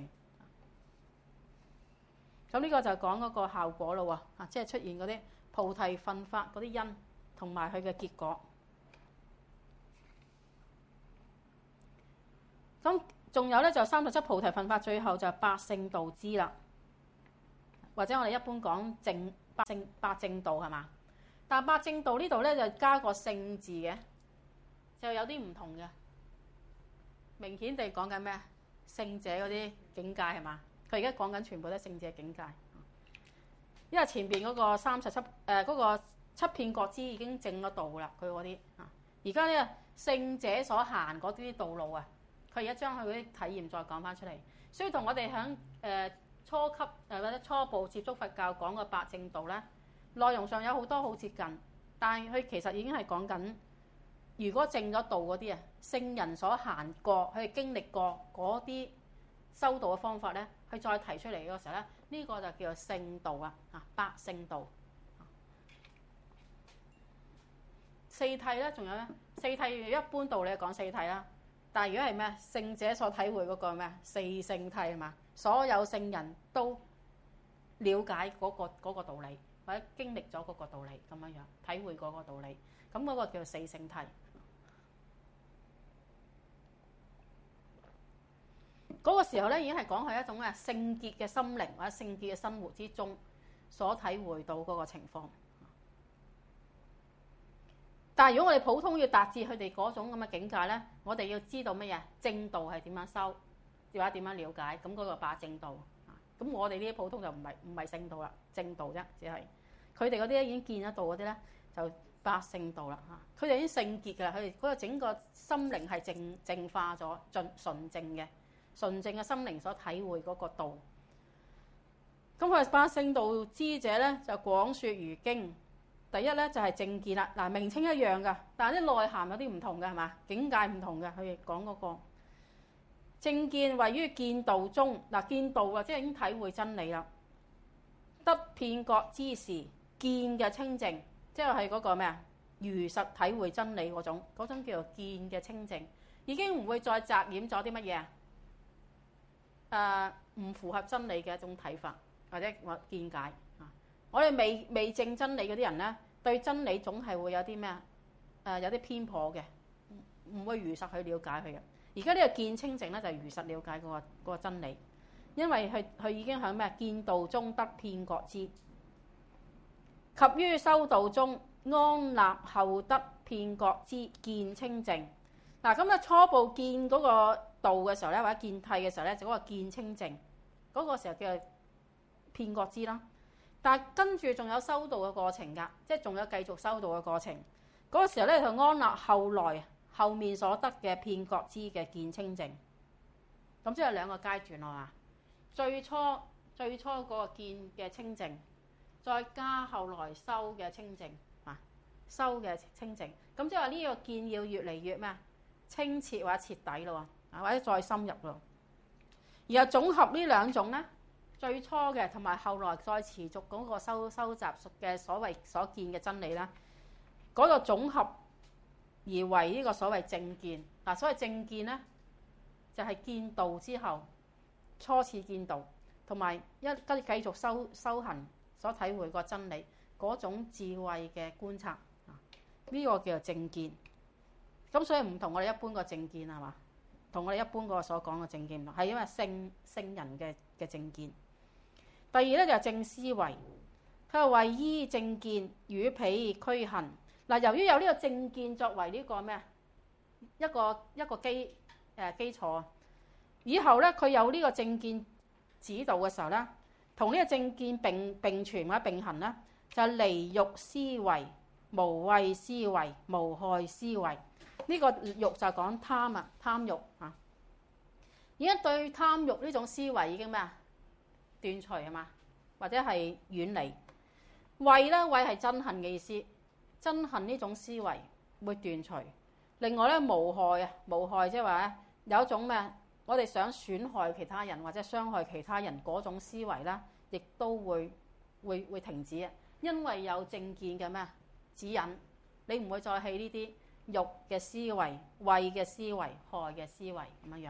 咁呢個就講嗰個效果咯喎，啊，即係出現嗰啲菩提分法嗰啲因，同埋佢嘅結果。咁仲有咧就三十七菩提分法，最後就八聖道支啦，或者我哋一般講正八聖八正道係嘛？但係八正道呢度咧就加個聖字嘅，就有啲唔同嘅。明顯地講緊咩？聖者嗰啲境界係嘛？佢而家講緊全部都係聖者境界，因為前邊嗰個三十七誒嗰個七遍覺支已經證咗道啦，佢嗰啲啊，而家呢聖者所行嗰啲道路啊，佢而家將佢嗰啲體驗再講翻出嚟，所以同我哋響誒初級誒或者初步接觸佛教講嘅八正道咧，內容上有好多好接近，但係佢其實已經係講緊，如果證咗道嗰啲啊，聖人所行過、佢經歷過嗰啲修道嘅方法咧，佢再提出嚟嘅時候咧，呢、這個就叫做聖道啊，啊八聖道。四諦咧，仲有咧，四諦一般道理講四諦啦，但係如果係咩聖者所體會嗰個咩四聖諦係嘛？所有聖人都了解嗰、那個那個道理，或者經歷咗嗰個道理咁樣樣，體會嗰個道理，咁嗰個叫做四聖諦。嗰、那個時候咧，已經係講係一種嘅聖潔嘅心靈或者聖潔嘅生活之中所體會到嗰個情況。但係如果我哋普通要達至佢哋嗰種咁嘅境界咧，我哋要知道乜嘢正道係點樣修，或者點樣了解，咁嗰個八正道。咁我哋呢啲普通就唔係唔係聖道啦，正道啫，只係佢哋嗰啲已經見得到嗰啲咧，就八聖道啦嚇。佢哋已經聖潔㗎，佢哋嗰個整個心靈係淨淨化咗，盡純淨嘅純淨嘅心靈所體會嗰個道。咁佢八聖道支者咧就廣説如經。第一咧就係正見啦，嗱名稱一樣噶，但係啲內涵有啲唔同嘅係嘛？境界唔同嘅，佢哋講嗰個正見位於見道中，嗱見道啊，即係已經體會真理啦。得遍覺之時，見嘅清淨，即係係嗰個咩啊？如實體會真理嗰種，嗰種叫做見嘅清淨，已經唔會再雜染咗啲乜嘢啊？誒、呃，唔符合真理嘅一種睇法或者我見解。我哋未未證真理嗰啲人咧，對真理總係會有啲咩啊？誒有啲偏頗嘅，唔會如實去了解佢嘅。而家呢個見清淨咧，就係如實了解嗰個嗰個真理，因為佢佢已經喺咩見道中得遍覺之，及於修道中安立後得遍覺之見清淨。嗱咁啊，初步見嗰個道嘅時候咧，或者見諦嘅時候咧，就嗰個見清淨，嗰個時候叫做遍覺之啦。但係跟住仲有修道嘅過程㗎，即係仲有繼續修道嘅過程。嗰、那個時候咧，就安立後來後面所得嘅遍覺之嘅見清淨。咁即係兩個階段咯嘛。最初最初嗰個見嘅清淨，再加後來修嘅清淨啊，修嘅清淨。咁即係話呢個見要越嚟越咩啊？清澈或者徹底咯，啊或者再深入咯。然後總合呢兩種咧。最初嘅同埋後來再持續嗰個收收集嘅所謂所見嘅真理啦，嗰、那個總合而為呢個所謂正見。嗱，所謂正見咧，就係、是、見道之後初次見道，同埋一跟繼續修修行所體會個真理嗰種智慧嘅觀察，呢、這個叫做正見。咁所以唔同我哋一般個正見係嘛？同我哋一般個所講嘅正見唔同，係因為聖聖人嘅嘅正見。第二咧就係正思維，佢係為依正見與彼俱行。嗱，由於有呢個正見作為呢個咩一個一個基誒基礎，以後咧佢有呢個正見指導嘅時候咧，同呢個正見並並存或者並行咧，就係離欲思維、無畏思維、無害思維。呢、這個欲就係講貪啊，貪欲啊。而家對貪欲呢種思維已經咩啊？斷除係嘛，或者係遠離。畏咧，畏係憎恨嘅意思，憎恨呢種思維會斷除。另外咧，無害啊，無害即係話咧有一種咩？我哋想損害其他人或者傷害其他人嗰種思維咧，亦都會會會停止啊。因為有正見嘅咩指引，你唔會再係呢啲欲嘅思維、畏嘅思維、害嘅思維咁樣樣。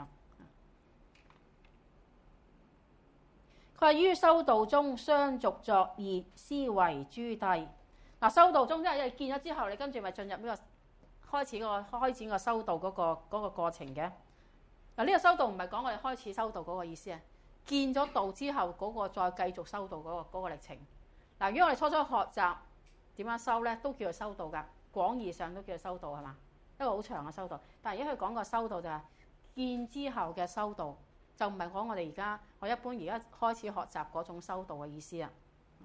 佢話於修道中相續作業思維諸諦。嗱，修道中即係你見咗之後，你跟住咪進入呢個開始個開展個修道嗰個嗰個過程嘅。 嗱，呢個修道唔係講我哋開始修道嗰個意思啊，見咗道之後嗰個再繼續修道嗰個嗰個歷程。嗱，如果我哋初初學習點樣修咧，都叫做修道㗎，廣義上都叫做修道係嘛？一個好長嘅修道。但係而家佢講個修道就係見之後嘅修道，就唔係講我哋而家我一般而家開始學習嗰種修道嘅意思啊。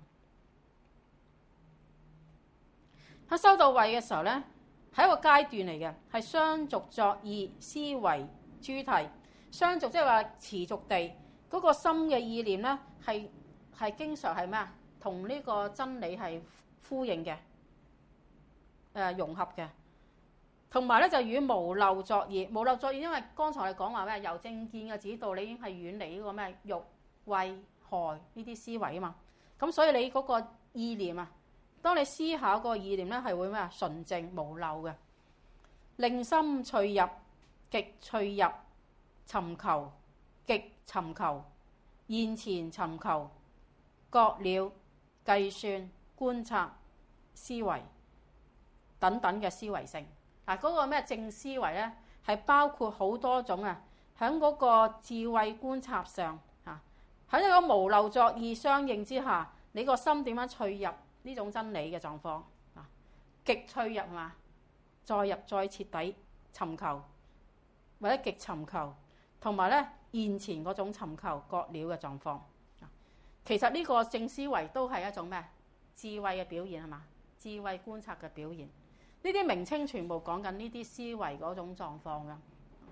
喺修道位嘅時候咧，係一個階段嚟嘅，係相續作意思維諸提。相續即係話持續地嗰、那個心嘅意念咧，係係經常係咩啊？同呢個真理係呼應嘅，誒、呃、融合嘅。同埋咧就與無漏作意，無漏作意，因為剛才我哋講話咩？由正見嘅指導，你已經係遠離呢個咩欲慧害呢啲思維啊嘛。咁所以你嗰個意念啊，當你思考個意念咧，係會咩啊？純正無漏嘅，令心趣入，極趣入，尋求，極尋求，現前尋求，覺了，計算，觀察，思維等等嘅思維性。嗱，嗰個咩正思維咧，係包括好多種啊。喺嗰個智慧觀察上啊，喺一個無漏作意相應之下，你個心點樣趣入呢種真理嘅狀況啊？極趣入係嘛？再入再徹底尋求，或者極尋求，同埋咧現前嗰種尋求覺了嘅狀況。其實呢個正思維都係一種咩？智慧嘅表現係嘛？智慧觀察嘅表現。呢啲名稱全部講緊呢啲思維嗰種狀況㗎。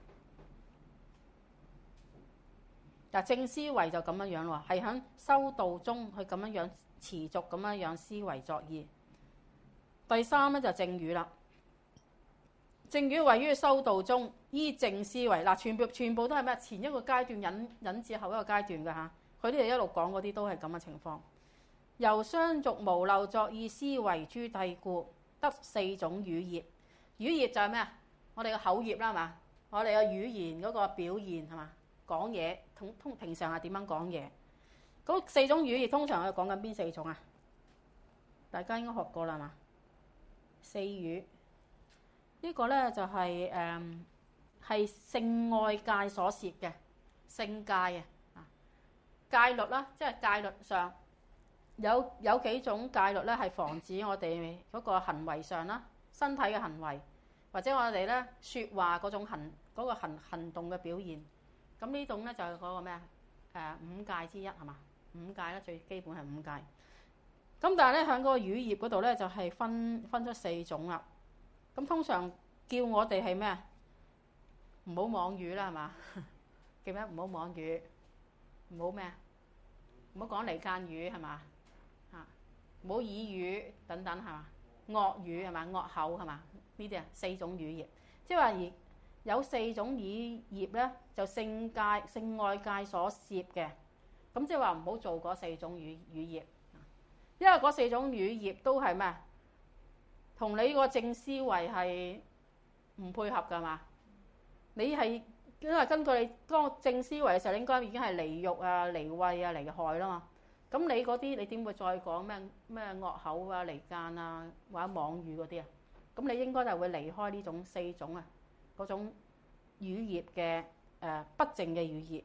嗱，正思維就咁樣樣咯，係喺修道中去咁樣樣持續咁樣樣思維作意。第三咧就正語啦。正語位於修道中，依正思維。嗱，全部全部都係咩？前一個階段引引至後一個階段㗎嚇。佢呢度一路講嗰啲都係咁嘅情況。由相續無漏作意思維諸諦故，得四種語業。語業就係咩啊？我哋嘅口業啦，係嘛？我哋嘅語言嗰個表現係嘛？講嘢通通平常係點樣講嘢？嗰四種語業通常係講緊邊四種啊？大家應該學過啦嘛？四語呢個咧就係誒係性愛界所攝嘅性界啊，戒律啦，即係戒律上。有有幾種戒律咧，係防止我哋嗰個行為上啦，身體嘅行為，或者我哋咧説話嗰種行嗰、嗰個行行動嘅表現。咁呢種咧就係嗰個咩啊？誒五戒之一係嘛？五戒咧最基本係五戒。咁但係咧喺嗰個語業嗰度咧就係分分咗四種啦。咁通常叫我哋係咩啊？唔好妄語啦係嘛？叫咩？唔好妄語，唔好咩啊？唔好講離間語係嘛？唔好綺語等等係嘛？惡語係嘛？惡口係嘛？呢啲啊四種語業，即係話而有四種語業咧，就性界性愛界所攝嘅。咁即係話唔好做嗰四種語語業，因為嗰四種語業都係咩？同你個正思維係唔配合㗎嘛？你係因為根據你當正思維嘅時候，應該已經係離欲啊、離慧啊、離害啦嘛。咁你嗰啲你點會再講咩咩惡口啊、離間啊或者妄語嗰啲啊？咁你應該就會離開呢種四種啊嗰種語業嘅誒、呃、不正嘅語業。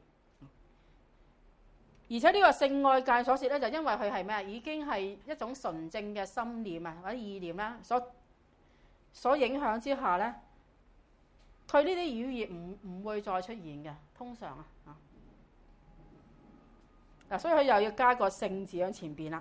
而且呢個性愛界所攝咧，就因為佢係咩啊？已經係一種純正嘅心念啊或者意念啦，所所影響之下咧，佢呢啲語業唔唔會再出現嘅，通常啊。嗱，所以佢又要加個性字喺前邊啦。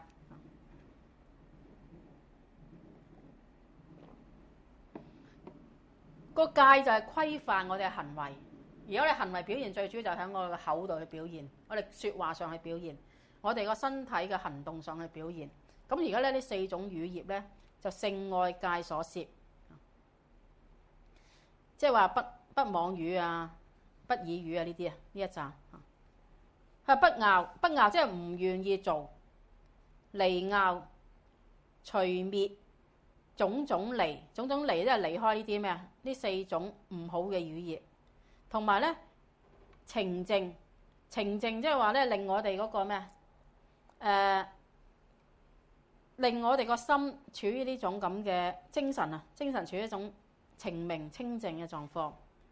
個戒就係規範我哋嘅行為，而我哋行為表現最主要就喺我哋嘅口度去表現，我哋説話上去表現，我哋個身體嘅行動上去表現。咁而家咧呢四種語業咧，就性愛界所攝，即係話不不妄語啊、不綺語啊呢啲啊呢一紮。係不拗，不拗即係唔願意做，離拗，除滅，種種離，種種離即係離開呢啲咩啊？呢四種唔好嘅語業，同埋咧澄淨，澄淨即係話咧令我哋嗰個咩啊？誒、呃，令我哋個心處於呢種咁嘅精神啊，精神處於一種澄明清淨嘅狀況，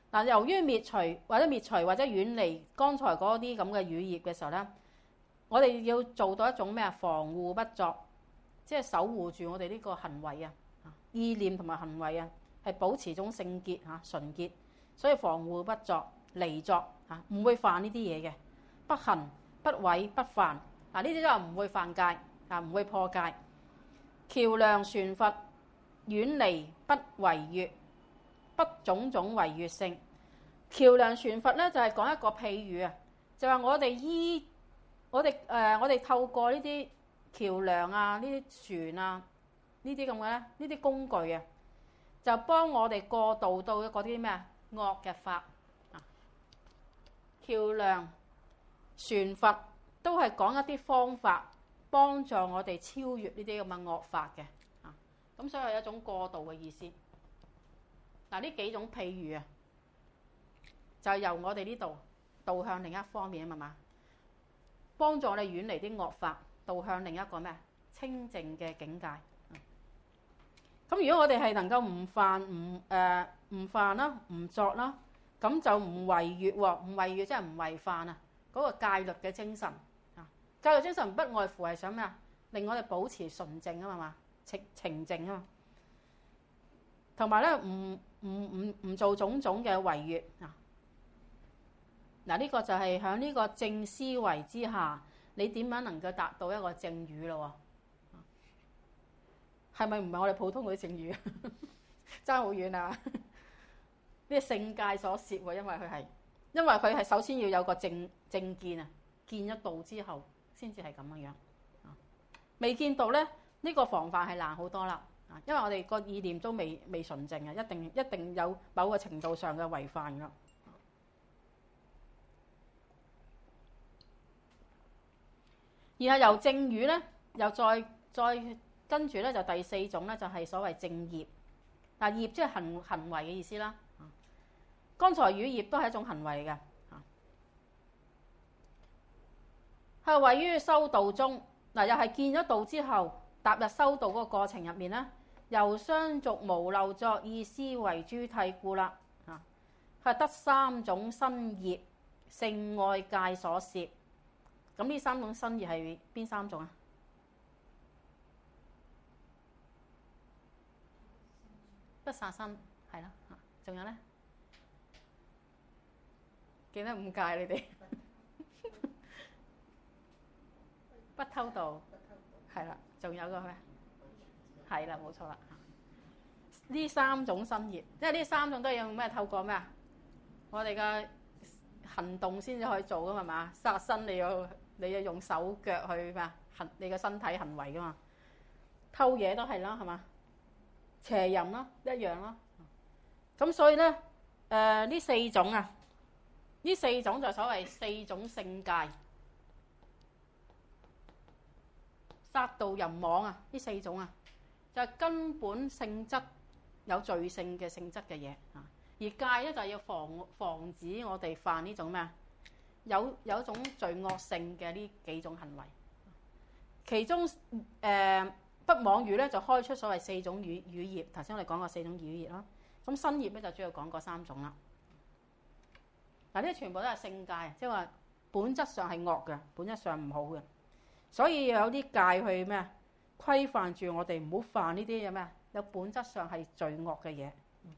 嗱，由於滅除或者滅除或者遠離剛才嗰啲咁嘅語業嘅時候咧，我哋要做到一種咩啊？防護不作，即係守護住我哋呢個行為啊、意念同埋行為啊，係保持種聖潔嚇、純潔。所以防護不作、離作嚇，唔會犯呢啲嘢嘅。不行、不毀、不犯，嗱呢啲都係唔會犯戒啊，唔會破戒。橋梁船筏，遠離不違越，不種種違越性。橋梁船筏咧就係講一個譬喻啊，就話我哋依我哋誒、呃、我哋透過呢啲橋梁啊、呢啲船啊、呢啲咁嘅咧、呢啲工具啊，就幫我哋過渡到嗰啲咩啊惡嘅法啊。橋梁船筏都係講一啲方法，幫助我哋超越呢啲咁嘅惡法嘅啊。咁所以係一種過渡嘅意思。嗱，呢幾種譬喻啊，就係由我哋呢度導向另一方面啊嘛，幫助我哋遠離啲惡法，導向另一個咩清淨嘅境界。咁如果我哋係能夠唔犯唔誒唔犯啦，唔作啦，咁就唔違越喎，唔違越即係唔違犯啊嗰個戒律嘅精神啊。戒律精神不外乎係想咩啊？令我哋保持純正啊嘛，情情淨啊嘛，同埋咧唔唔唔唔做種種嘅違越啊。嗱，呢個就係喺呢個正思維之下，你點樣能夠達到一個正語咯？係咪唔係我哋普通嗰啲正語？爭好遠啊！呢個聖戒所攝喎，因為佢係因為佢係首先要有個正正見啊，見咗道之後先至係咁樣樣。未見道咧，呢個防範係難好多啦。啊，因為我哋個意念都未未純正啊，一定一定有某個程度上嘅違犯噶。然後由正語咧，又再再跟住咧就第四種咧，就係所謂正業。嗱，業即係行行為嘅意思啦。剛才語業都係一種行為嚟嘅。係位於修道中，嗱又係見咗道之後，踏入修道嗰個過程入面咧，由相續無漏作意思維諸諦故啦。啊，係得三種身業，性愛戒所攝。咁呢三種身業係邊三種啊？不殺生係啦，仲有咧？記得五戒你哋。不偷盜係啦，仲有個咩？係啦，冇錯啦。呢三種身業，即係呢三種都係用咩？透過咩啊？我哋嘅行動先至可以做噶嘛，係嘛？殺生你要你要用手腳去咩啊？行你嘅身體行為噶嘛？偷嘢都係啦，係嘛？邪淫啦，一樣啦。咁所以咧，誒、呃、呢四種啊，呢四種就所謂四種性戒。殺盜淫妄啊，呢四種啊，就係、是、根本性質有罪性嘅性質嘅嘢啊。而戒咧就係要防防止我哋犯呢種咩啊？有有一種罪惡性嘅呢幾種行為。其中誒、呃、不妄語咧就開出所謂四種語語業。頭先我哋講過四種語業啦。咁身業咧就主要講過三種啦。嗱，呢啲全部都係性戒，即係話本質上係惡嘅，本質上唔好嘅。所以有啲戒去咩啊？規範住我哋唔好犯呢啲嘢咩啊？有本質上係罪惡嘅嘢，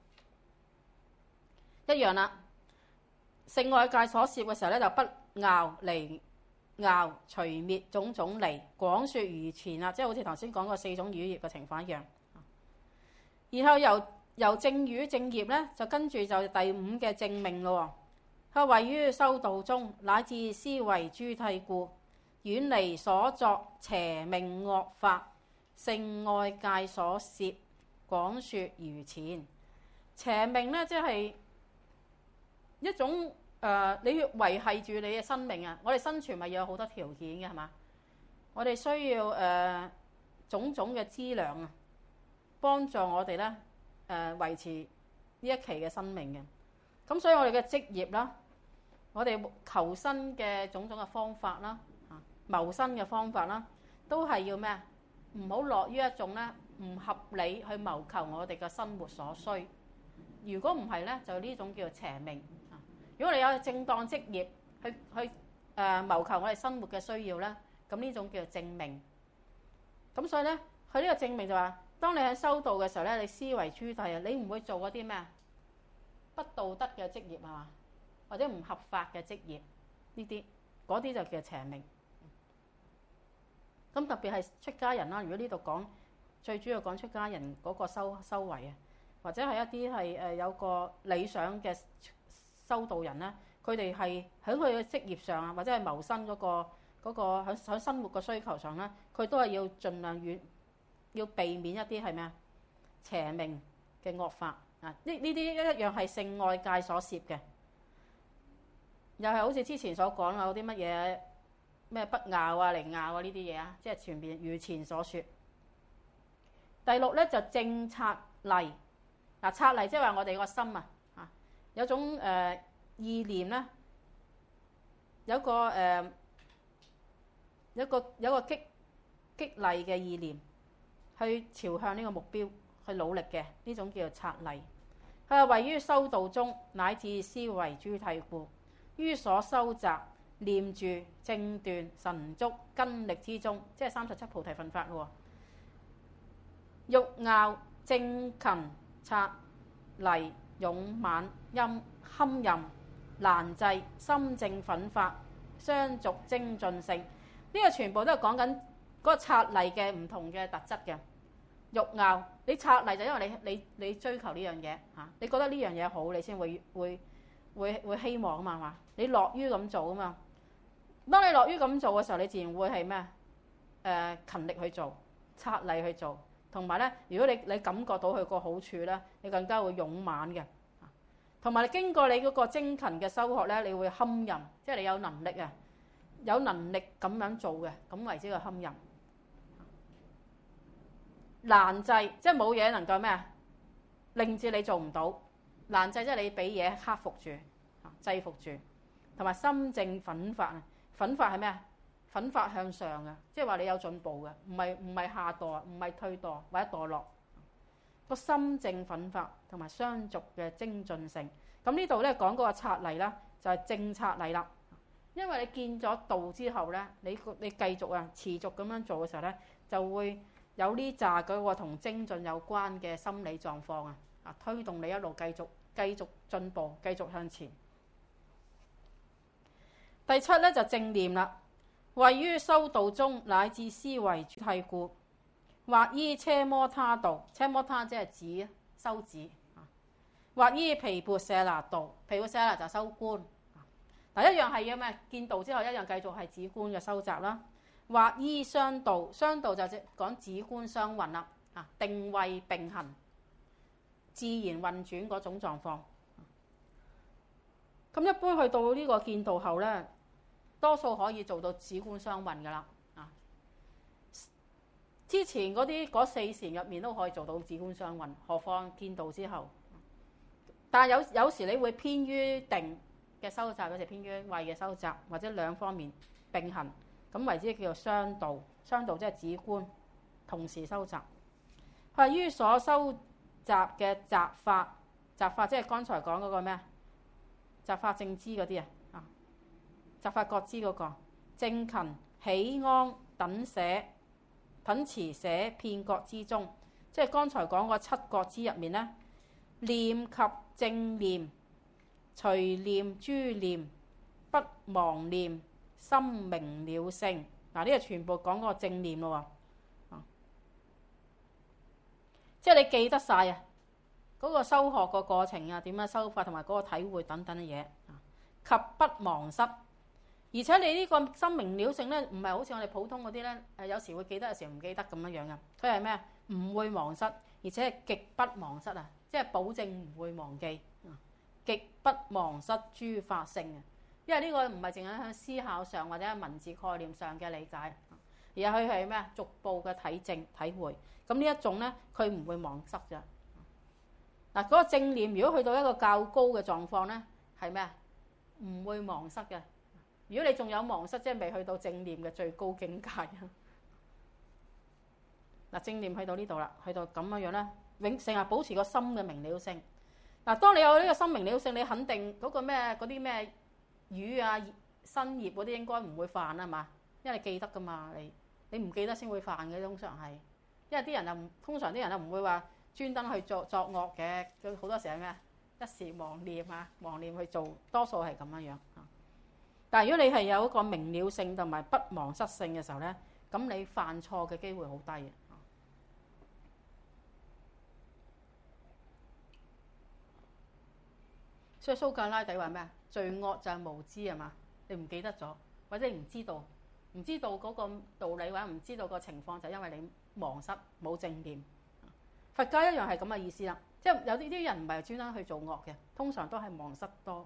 一樣啦。性愛戒所攝嘅時候咧，就不拗離拗除滅種種離廣説如前啦，即係好似頭先講過四種語業嘅情況一樣。然後由由正語正業咧，就跟住就第五嘅正命咯。佢位於修道中，乃至思維諸諦故，遠離所作邪命惡法，性愛戒所攝，廣説如前。邪命咧，即係一種誒、呃，你要維繫住你嘅生命啊！我哋生存咪有好多條件嘅係嘛？我哋需要誒、呃、種種嘅資糧啊，幫助我哋咧誒維持呢一期嘅生命嘅。咁所以我哋嘅職業啦，我哋求生嘅種種嘅方法啦。謀生嘅方法啦，都係要咩啊？唔好落於一種咧唔合理去謀求我哋嘅生活所需。 如果唔係咧，就呢種叫做邪命。如果你有正當職業去去誒、呃、謀求我哋生活嘅需要咧，咁呢種叫做正命。咁所以咧，佢呢個正命就話，當你喺修道嘅時候咧，你思維諸諦啊，你唔會做嗰啲咩不道德嘅職業係嘛，或者唔合法嘅職業呢啲，嗰啲就叫邪命。咁特別係出家人啦，如果呢度講最主要講出家人嗰個修修為啊，或者係一啲係誒有個理想嘅修道人咧，佢哋係喺佢嘅職業上啊，或者係謀生嗰個嗰個喺喺生活嘅需求上咧，佢都係要盡量遠要避免一啲係咩啊邪命嘅惡法啊！呢呢啲一樣係性愛界所涉嘅，又係好似之前所講啊，嗰啲乜嘢咩不樂啊、離樂啊呢啲嘢啊，即係前面如前所說。第六咧就正察勵。嗱，察勵即係話我哋個心啊，啊有種誒、呃、意念咧，有個誒、呃、有個有個激激勵嘅意念，去朝向呢個目標去努力嘅，呢種叫做察勵。佢係位於修道中乃至思維諸諦故，於所修習念住正斷神足根力之中，即係三十七菩提分法喎。欲樂正勤察勵勇猛陰堪任難制心正品法相續精進性，呢、這個全部都係講緊嗰個察勵嘅唔同嘅特質嘅。欲樂，你察勵就因為你你你追求呢樣嘢嚇，你覺得呢樣嘢好，你先會會會會希望啊嘛嘛，你樂於咁做啊嘛。當你樂於咁做嘅時候，你自然會係咩誒勤力去做，察勵去做。同埋咧，如果你你感覺到佢個好處咧，你更加會勇猛嘅。同埋經過你嗰個精勤嘅修學咧，你會堪任，即係你有能力啊，有能力咁樣做嘅，咁為之個堪任。難制即係冇嘢能夠咩啊，令至你做唔到。難制即係你俾嘢克服住、制服住。同埋心正品法啊，品法係咩啊？奮發向上嘅，即係話你有進步嘅，唔係唔係下墮，唔係退墮或者墮落。個心正奮發同埋相續嘅精進性。咁呢度咧講嗰個察勵啦，就係正察勵啦。因為你見咗道之後咧，你你繼續啊持續咁樣做嘅時候咧，就會有呢紮嗰個同精進有關嘅心理狀況啊，啊推動你一路繼續繼續進步，繼續向前。第七咧就正念啦。位於修道中乃至思維諸諦故，或依奢摩他道，奢摩他即係指修止，或依毗缽舍那道，毗缽舍那就修觀。嗱一樣係嘅咩？見道之後一樣繼續係止觀嘅修習啦。或依雙道，雙道就即講止觀雙運啦，啊定慧並行，自然運轉嗰種狀況。咁一般去到呢個見道後咧，多數可以做到止觀雙運噶啦，啊！之前嗰啲嗰四禪入面都可以做到止觀雙運，何況見道之後？但係有有時你會偏於定嘅修習，有時偏於慧嘅修習，或者兩方面並行，咁為之叫做雙道。雙道即係止觀同時修習。係於所修習嘅集法，集法即係剛才講嗰個咩啊？集法正知嗰啲啊。集法覺知嗰、那個正勤喜安等捨等持捨遍覺之中，即係剛才講個七覺之入面咧，念及正念，隨念諸念，不忘念，心明了性。嗱，呢個全部講個正念咯喎，即係你記得晒啊嗰個修學個過程啊，點樣修法同埋嗰個體會等等嘅嘢，及不忘失。而且你呢個心明了性咧，唔係好似我哋普通嗰啲咧，誒有時會記得，有時唔記得咁樣樣嘅。佢係咩啊？唔會忘失，而且係極不忘失啊！即係保證唔會忘記，極不忘失諸法性啊！因為呢個唔係淨係喺思考上或者喺文字概念上嘅理解，而係佢係咩啊？逐步嘅體證體會。咁呢一種咧，佢唔會忘失嘅。嗱，嗰個正念如果去到一個較高嘅狀況咧，係咩啊？唔會忘失嘅。如果你仲有忘失，即係未去到正念嘅最高境界啊！嗱，正念去到呢度啦，去到咁樣樣咧，永成日保持個心嘅明了性， 嗱，當你有呢個心明了性，你肯定嗰個咩嗰啲咩魚啊、新葉嗰啲應該唔會犯啊嘛，因為你記得噶嘛，你你唔記得先會犯嘅，通常係，因為啲人又唔通常啲人又唔會話專登去作作惡嘅，佢好多時係咩一時妄念啊，妄念去做，多數係咁樣樣。但係如果你係有一個明了性同埋不忘失性嘅時候咧，咁你犯錯嘅機會好低嘅。所以蘇格拉底話咩啊？罪惡就係無知係嘛？你唔記得咗，或者你唔知道，唔知道嗰個道理或者唔知道個情況，就因為你忘失冇正念。佛教一樣係咁嘅意思啦，即係有啲啲人唔係專登去做惡嘅，通常都係忘失多。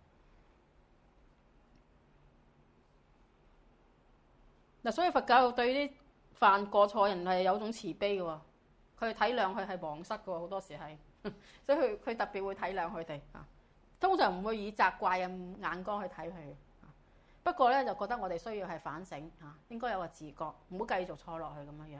嗱，所以佛教對啲犯過錯人係有種慈悲嘅喎，佢體諒佢係忘失嘅喎，好多時係，所以佢佢特別會體諒佢哋啊。通常唔會以責怪嘅眼光去睇佢。不過咧就覺得我哋需要係反省嚇，應該有個自覺，唔好繼續錯落去咁樣樣。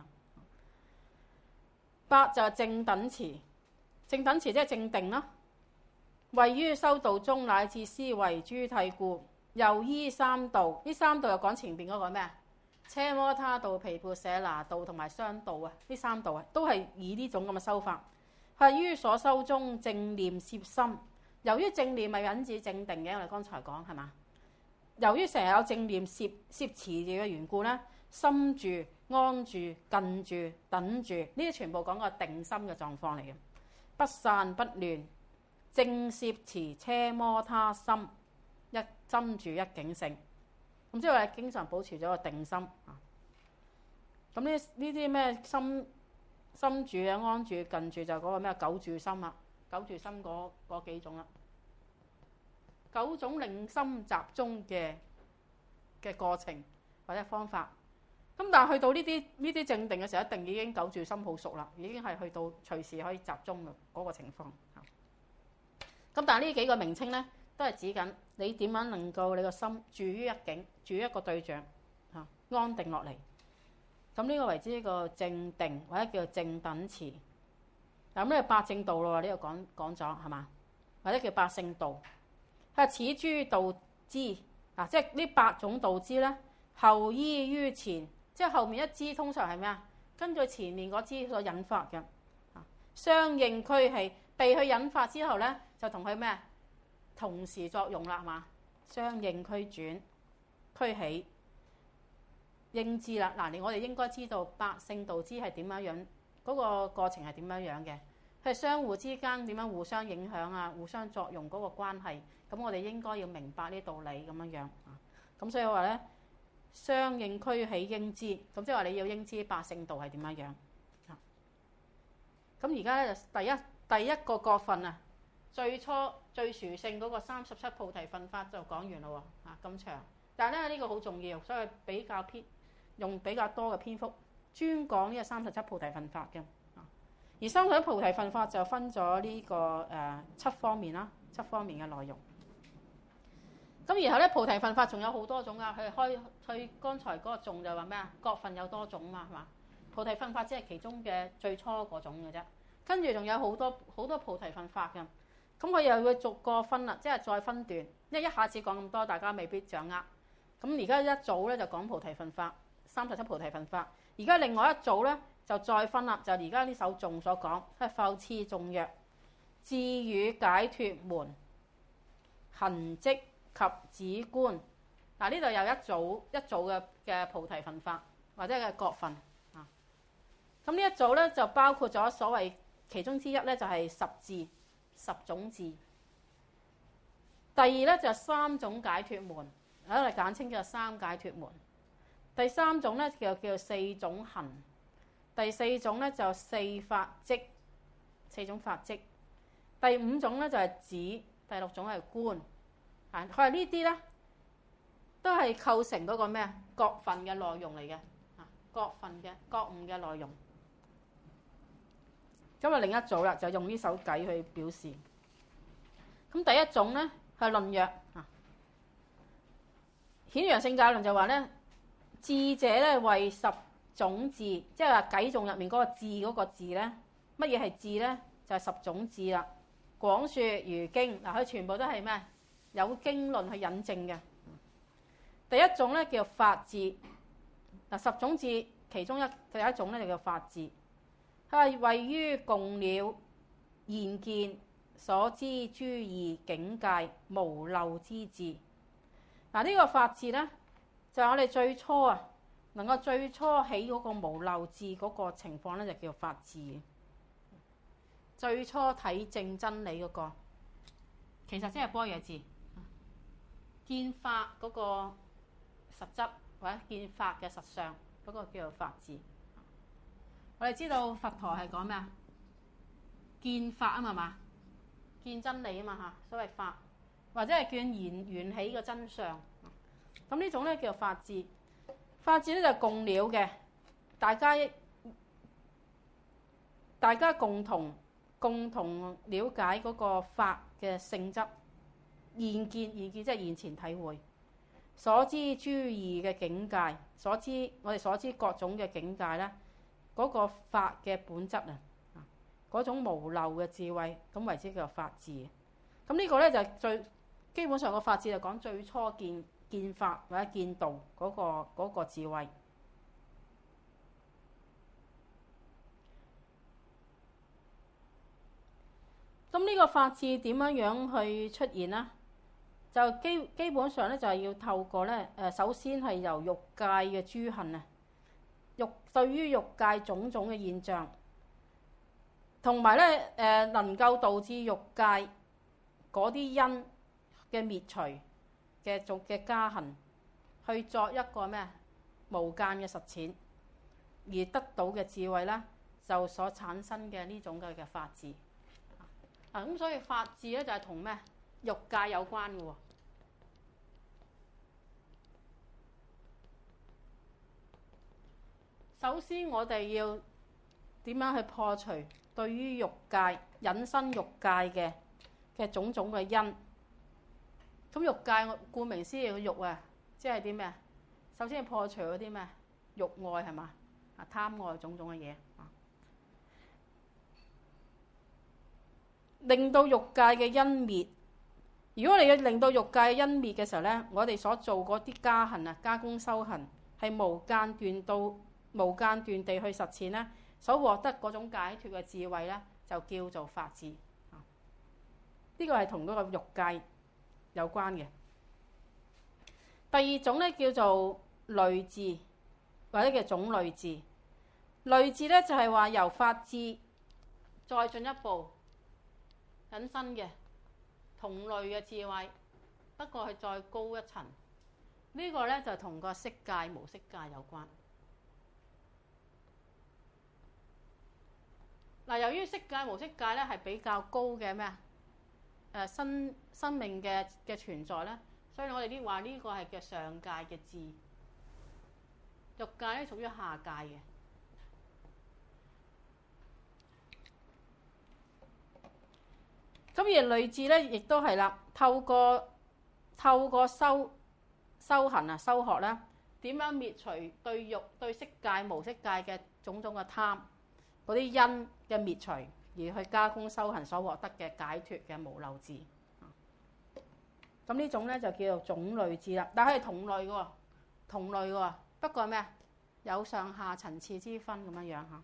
八就係正等持，正等持即係正定啦。位於修道中乃至思維諸諦故，又依三道。呢三道又講前邊嗰個咩啊？奢摩他道、毗缽舍那道同埋商道啊，呢三道啊都係以呢種咁嘅修法。係於所修中正念攝心。由於正念咪引致正定嘅，我哋剛才講係嘛？由於成日有正念攝攝持住嘅緣故咧，心住、安住、近住、等住，呢啲全部講個定心嘅狀況嚟嘅，不散不亂，正攝持奢摩他心，一針住一境性。咁即係話經常保持咗個定心啊。咁呢呢啲咩心心住啊、安住、近住就嗰個咩九住心啊。九住心嗰嗰幾種啦，九種令心集中嘅嘅過程或者方法。咁但係去到呢啲呢啲正定嘅時候，一定已經九住心好熟啦，已經係去到隨時可以集中嘅嗰個情況。咁但係呢幾個名稱咧，都係指緊你點樣能夠你個心住於一境，住於一個對象嚇，安定落嚟。咁呢個為之一個正定或者叫做正等持。嗱，咁呢個八正道咯，呢個講講咗係嘛？或者叫八聖道。係此諸道支啊，即係呢八種道支咧，後依於前，即係後面一支通常係咩啊？根據前面嗰支所引發嘅啊，相應俱起，被佢引發之後咧，就同佢咩同時作用啦，係嘛？相應俱轉，俱起，應知啦。嗱，我哋應該知道八聖道支係點樣樣。嗰個過程係點樣樣嘅？係相互之間點樣互相影響啊、互相作用嗰個關係。咁我哋應該要明白呢道理咁樣樣啊。咁所以話咧，相應俱起應知。咁即係話你要應知八聖道係點樣樣啊。咁而家咧就第一第一個國分啊，最初最殊勝嗰個三十七菩提分法就講完啦喎啊，咁長。但係咧呢個好重要，所以比較偏用比較多嘅篇幅。專講呢個三十七菩提分法嘅，而三十七菩提分法就分咗呢、這個誒、呃、七方面啦，七方面嘅內容。咁然後咧菩提分法仲有好多種啊，佢開佢剛才嗰個頌就話咩啊？國分有多種嘛，係嘛？菩提分法只係其中嘅最初嗰種嘅啫，跟住仲有好多好多菩提分法嘅。咁佢又會逐個分啦，即係再分段，因為一下子講咁多，大家未必掌握。咁而家一組咧就講菩提分法，三十七菩提分法。而家另外一組咧就再分啦，就而家呢首頌所講係復次頌曰：智與解脫門，痕跡及止觀。嗱，呢度有一組一組嘅嘅菩提分法或者嘅國分啊。咁呢一組咧就包括咗所謂其中之一咧就係十智十種智。第二咧就係三種解脫門，我哋簡稱叫三解脫門。第三種咧就叫四種行，第四種咧就四法跡，四種法跡。第五種咧就係止，第六種係觀。啊，佢話呢啲咧都係構成嗰個咩啊？國分嘅內容嚟嘅啊，國分嘅覺悟嘅內容。咁啊，另一組啦，就用呢首偈去表示。咁第一種咧係論曰啊，顯揚聖教論就話咧。智者咧為十種智，即係話偈頌入面嗰個智嗰個智咧，乜嘢係智咧？就係、是、十種智啦。 廣説如經。嗱，佢全部都係咩？有經論去引證嘅。第一種咧叫法智。嗱，十種智其中一第一種咧就叫法智。佢係位於共了現見所知諸義境界無漏之智。嗱，呢個法智咧就係我哋最初啊能夠最初起嗰個無漏智嗰個情況咧，就叫法智。最初體證真理嗰個，其實即係般若智，見法嗰個實質或者見法嘅實相嗰個叫做法智。我哋知道佛陀係講咩啊？見法啊嘛嘛，見真理啊嘛嚇，所謂法或者係見緣緣起嘅真相。咁呢種咧叫做法智。法智咧就係共了嘅，大家大家共同共同了解嗰個法嘅性質，現見現見即係現前體會，所知諸義嘅境界，所知我哋所知各種嘅境界咧，嗰個法嘅本質啊，嗰種無漏嘅智慧，咁為之叫做法智。咁呢個咧就係最基本上個法智就講最初見見法或者見道嗰個嗰個智慧。咁呢個法智點樣樣去出現呢？就基基本上咧就係要透過咧誒，首先係由欲界嘅諸行啊，欲對於欲界種種嘅現象，同埋咧誒能夠導致欲界嗰啲因嘅滅除嘅做嘅加行，去作一個咩無間嘅實踐，而得到嘅智慧啦，就所產生嘅呢種嘅嘅法智。啊咁，所以法智咧就係同咩欲界有關嘅喎。首先，我哋要點樣去破除對於欲界引申欲界嘅嘅種種嘅因？咁欲界顧名思義嘅欲啊，即係啲咩？首先係破除嗰啲咩欲愛係嘛啊，貪愛種種嘅嘢啊，令到欲界嘅因滅。如果你要令到欲界嘅因滅嘅時候咧，我哋所做嗰啲加行啊、加工修行係無間斷到無間斷地去實踐咧，所獲得嗰種解脫嘅智慧咧，就叫做法智。呢個係同嗰個欲界有關嘅。第二種咧叫做類智，或者叫種類智。類智咧就係話由法智再進一步引申嘅同類嘅智慧，不過係再高一層。呢個咧就同個色界無色界有關。嗱，由於色界無色界咧係比較高嘅咩啊？誒生生命嘅嘅存在咧，所以我哋啲話呢個係叫上界嘅智，欲界咧屬於下界嘅。咁而類智咧，亦都係啦，透過透過修修行啊、修學咧，點樣滅除對欲對色界無色界嘅種種嘅貪嗰啲因嘅滅除，而去加工修行所獲得嘅解脫嘅無漏智。咁呢種咧就叫做種類智啦，但係同類嘅喎，同類嘅喎，不過咩啊？有上下層次之分咁樣樣嚇。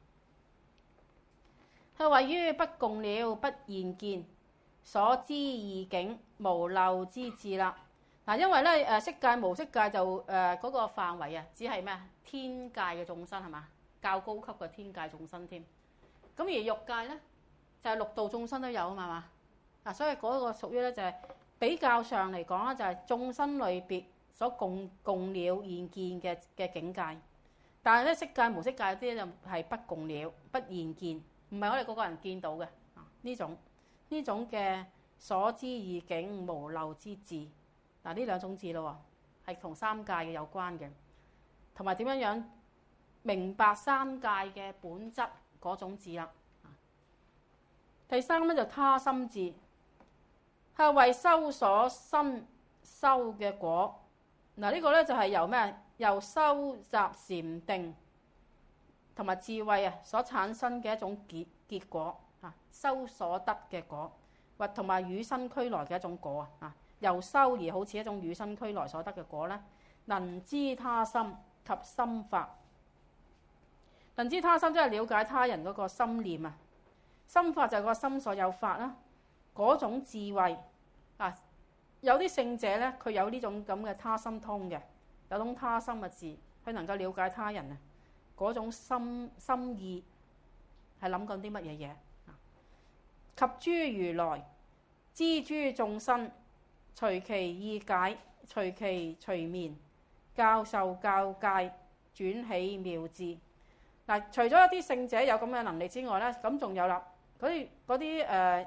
佢位於不共了不現見所知義境無漏之智啦。嗱，因為咧誒色界無色界就誒嗰、呃那個範圍啊，只係咩啊？天界嘅眾生係嘛？較高級嘅天界眾生添。咁而欲界咧就係、是、六道眾生都有啊嘛。嗱，所以嗰個屬於咧就係、是、比較上嚟講咧，就係眾生類別所共共了現見嘅嘅境界。但係咧色界無色界嗰啲就係不共了不現見，唔係我哋個個人見到嘅啊。呢種呢種嘅所知義境無漏之智。嗱，呢兩種智咯喎，係同三界嘅有關嘅，同埋點樣樣明白三界嘅本質嗰種智啦。第三咧就他心智，係為修所生修嘅果。嗱，呢個咧就係由咩？由修習禪定同埋智慧啊所產生嘅一種結結果啊，修所得嘅果， 或同埋與生俱來嘅一種果啊，由修而好似一種與生俱來所得嘅果咧，能知他心及心法。能知他心即係了解他人嗰個心念啊，心法就係個心所有法啦，嗰種智慧啊。有啲聖者咧，佢有呢種咁嘅他心通嘅，有種他心嘅智，佢能夠了解他人啊，嗰種心心意係諗緊啲乜嘢嘢。及諸如來知諸眾生，隨其意解，隨其隨眠，教授教誡，轉起妙智。嗱，除咗一啲聖者有咁嘅能力之外咧，咁仲有啦，嗰啲嗰啲誒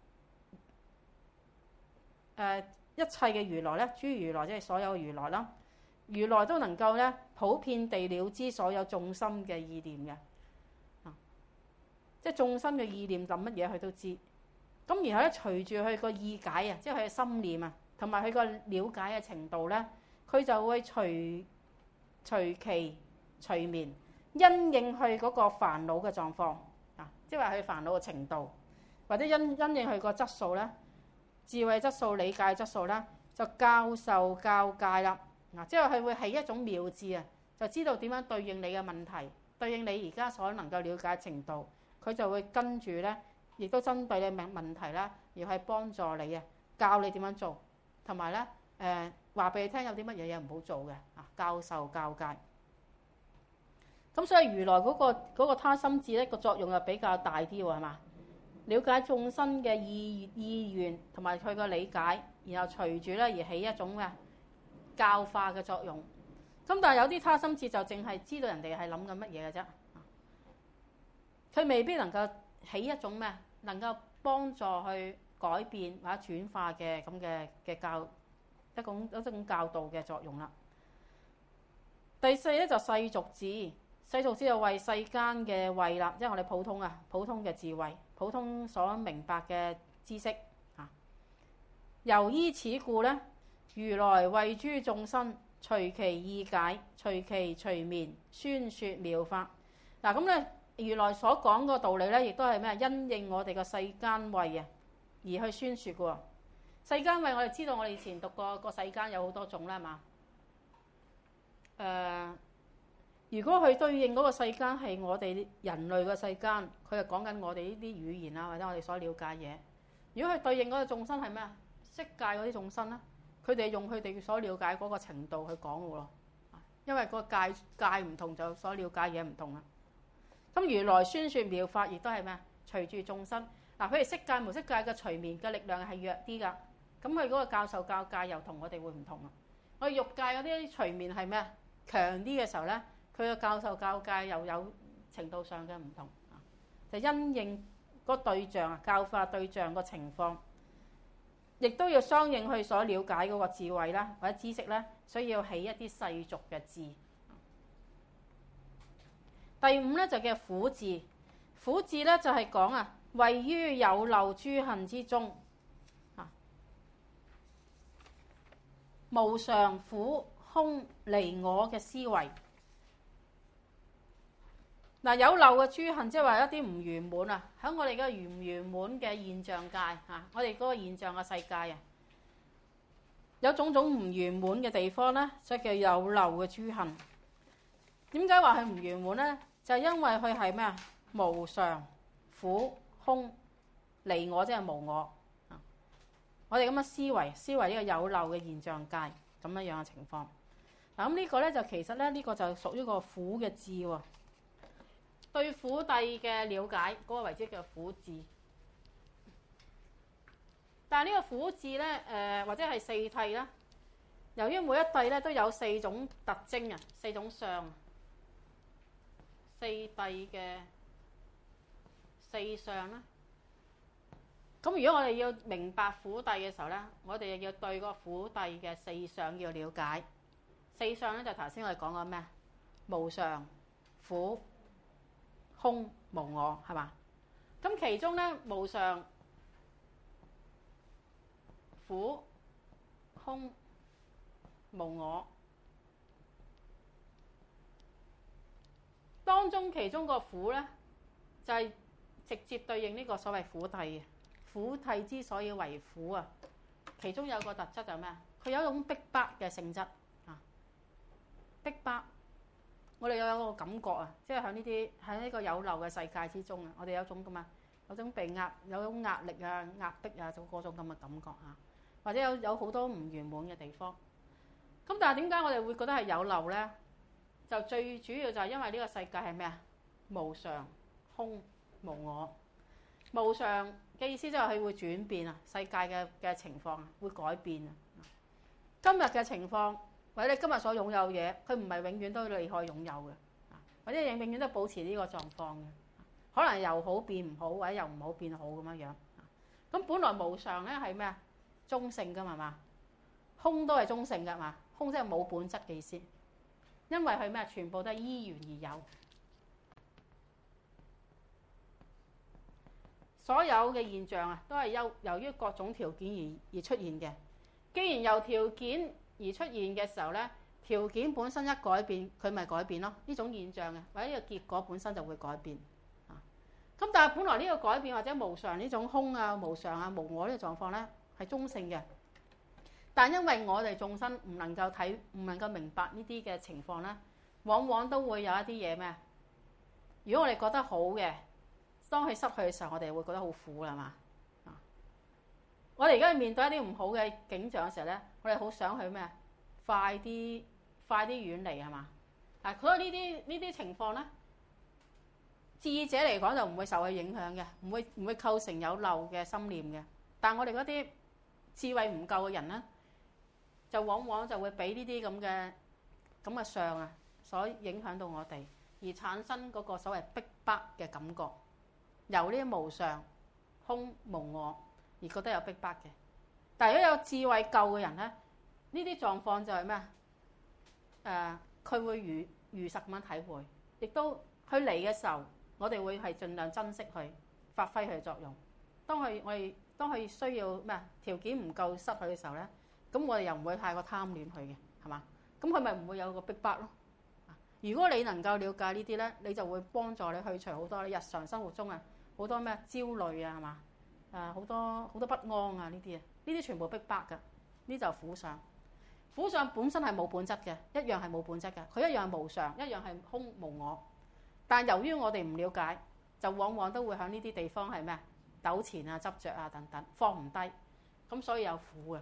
誒一切嘅如來咧，諸如來即係所有如來啦，如來都能夠咧普遍地了知所有眾生嘅意念嘅，啊，即係眾生嘅意念諗乜嘢佢都知。咁然後咧，隨住佢個意解啊，即係佢嘅心念啊，同埋佢個了解嘅程度咧，佢就會隨隨其隨眠，因應佢嗰個煩惱嘅狀況啊，即係話佢煩惱嘅程度，或者因因應佢個質素咧，智慧質素、理解質素咧，就教授教誡啦。嗱，即係佢會係一種妙智啊，就知道點樣對應你嘅問題，對應你而家所能夠了解程度，佢就會跟住咧。亦都針對你問問題啦，而係幫助你啊，教你點樣做，同埋咧誒話俾你聽有啲乜嘢嘢唔好做嘅啊，教授教誡。咁所以如來嗰個嗰個他心智咧個作用又比較大啲喎，係嘛？了解眾生嘅意意願同埋佢個理解，然後隨住咧而起一種咩教化嘅作用。咁但係有啲他心智就淨係知道人哋係諗緊乜嘢嘅啫，佢未必能夠起一種咩能夠幫助去改變或者轉化嘅咁嘅嘅教一種一種教導嘅作用啦。第四咧就世俗智，世俗智就為世間嘅慧啦，即係我哋普通啊普通嘅智慧，普通所明白嘅知識啊。由依此故咧，如來為諸眾生隨其意解，隨其隨眠，宣說妙法。嗱咁咧。如來所講個道理咧，亦都係咩？因應我哋個世間慧啊，而去宣説嘅喎。世間慧我哋知道，我哋以前讀過個世間有好多種啦，係嘛？誒、呃，如果佢對應嗰個世間係我哋人類嘅世間，佢係講緊我哋呢啲語言啊，或者我哋所了解嘢。如果佢對應嗰個眾生係咩啊？色界嗰啲眾生咧，佢哋用佢哋所了解嗰個程度去講嘅喎。因為個界界唔同，就所了解嘢唔同啦。咁如來宣説妙法，亦都係咩？隨住眾生嗱，佢哋色界無色界嘅隨眠嘅力量係弱啲㗎。咁佢嗰個教授教誡又同我哋會唔同啊？我哋欲界嗰啲隨眠係咩？強啲嘅時候咧，佢嘅教授教誡又有程度上嘅唔同啊。就因應個對象啊，教化對象個情況，亦都要相應佢所了解嗰個智慧啦，或者知識咧，所以要起一啲世俗嘅智。第五咧就叫苦智，苦智咧就係講啊，位於有漏諸行之中啊，無常苦空離我嘅思維。嗱，有漏嘅諸行即係話一啲唔圓滿啊，喺我哋嘅圓唔圓滿嘅現象界啊，我哋嗰個現象嘅世界啊，有種種唔圓滿嘅地方咧，所以叫有漏嘅諸行。點解話係唔圓滿咧？就係因為佢係咩啊？無常、苦、空、離我，即係無我。我哋咁嘅思維，思維呢個有漏嘅現象界咁樣樣嘅情況。嗱，咁呢個咧就其實咧呢個就屬於個苦嘅智喎。對苦諦嘅了解，嗰、那個為之叫苦智。但係呢個苦智咧，誒、呃、或者係四諦啦，由於每一諦咧都有四種特徵啊，四種相。四諦嘅四相啦，咁如果我哋要明白苦諦嘅時候咧，我哋又要對個苦諦嘅四相要了解。四相咧就頭先我哋講過咩？無常、苦、空、無我，係嘛？咁其中咧無常、苦、空、無我。當中其中個苦咧，就係、是、直接對應呢個所謂苦諦嘅苦諦之所以為苦啊，其中有個特質就係咩啊？佢有一種逼迫嘅性質啊，逼迫。我哋有有個感覺啊，即係喺呢啲喺呢個有漏嘅世界之中啊，我哋有種咁啊，有種被壓，有種壓力啊、壓迫啊，就嗰種咁嘅感覺啊，或者有有好多唔圓滿嘅地方。咁但係點解我哋會覺得係有漏咧？就最主要就係因為呢個世界係咩啊？無常、空、無我。無常嘅意思即係佢會轉變啊，世界嘅嘅情況啊會改變啊。今日嘅情況。或者你今日所擁有嘢，佢唔係永遠都你可以擁有嘅，或者永永遠都保持呢個狀況嘅，可能由好變唔好，或者由唔好變好咁樣樣。咁本來無常咧係咩啊？中性噶嘛嘛，空都係中性噶嘛，空即係冇本質嘅意思，因為佢咩？全部都係依緣而有，所有嘅現象啊，都係由由於各種條件而而出現嘅。既然由條件而出現嘅時候咧，條件本身一改變，佢咪改變咯。呢種現象嘅，或者呢個結果本身就會改變。啊，咁但係本來呢個改變或者無常呢種空啊、無常啊、無我呢個狀況咧係中性嘅，但因為我哋眾生唔能夠睇、唔能夠明白呢啲嘅情況咧，往往都會有一啲嘢咩？如果我哋覺得好嘅，當佢失去嘅時候，我哋會覺得好苦啦嘛。我哋而家面對一啲唔好嘅景象嘅時候咧，我哋好想去咩？快啲，快啲遠離係嘛？啊，所以呢啲呢啲情況咧，智者嚟講就唔會受佢影響嘅，唔會唔會構成有漏嘅心念嘅。但係我哋嗰啲智慧唔夠嘅人咧，就往往就會俾呢啲咁嘅咁嘅相啊，所影響到我哋，而產生嗰個所謂逼迫嘅感覺，由呢啲無常、空、無我。而覺得有逼迫嘅，但係如果有智慧夠嘅人咧，呢啲狀況就係咩啊？誒、呃，佢會如如實咁樣體會，亦都佢嚟嘅時候，我哋會係盡量珍惜佢，發揮佢嘅作用。當佢我哋當佢需要咩啊？條件唔夠失去嘅時候咧，咁我哋又唔會太過貪戀佢嘅，係嘛？咁佢咪唔會有個逼迫咯？如果你能夠了解呢啲咧，你就會幫助你去除好多你日常生活中啊好多咩焦慮啊，係嘛？啊，好多好多不安啊！呢啲啊，呢啲全部逼迫㗎，呢就係苦相。苦相本身係冇本質嘅，一樣係冇本質嘅，佢一樣係無常，一樣係空無我。但由於我哋唔了解，就往往都會喺呢啲地方係咩啊？糾纏啊、執着啊等等，放唔低，咁所以有苦嘅。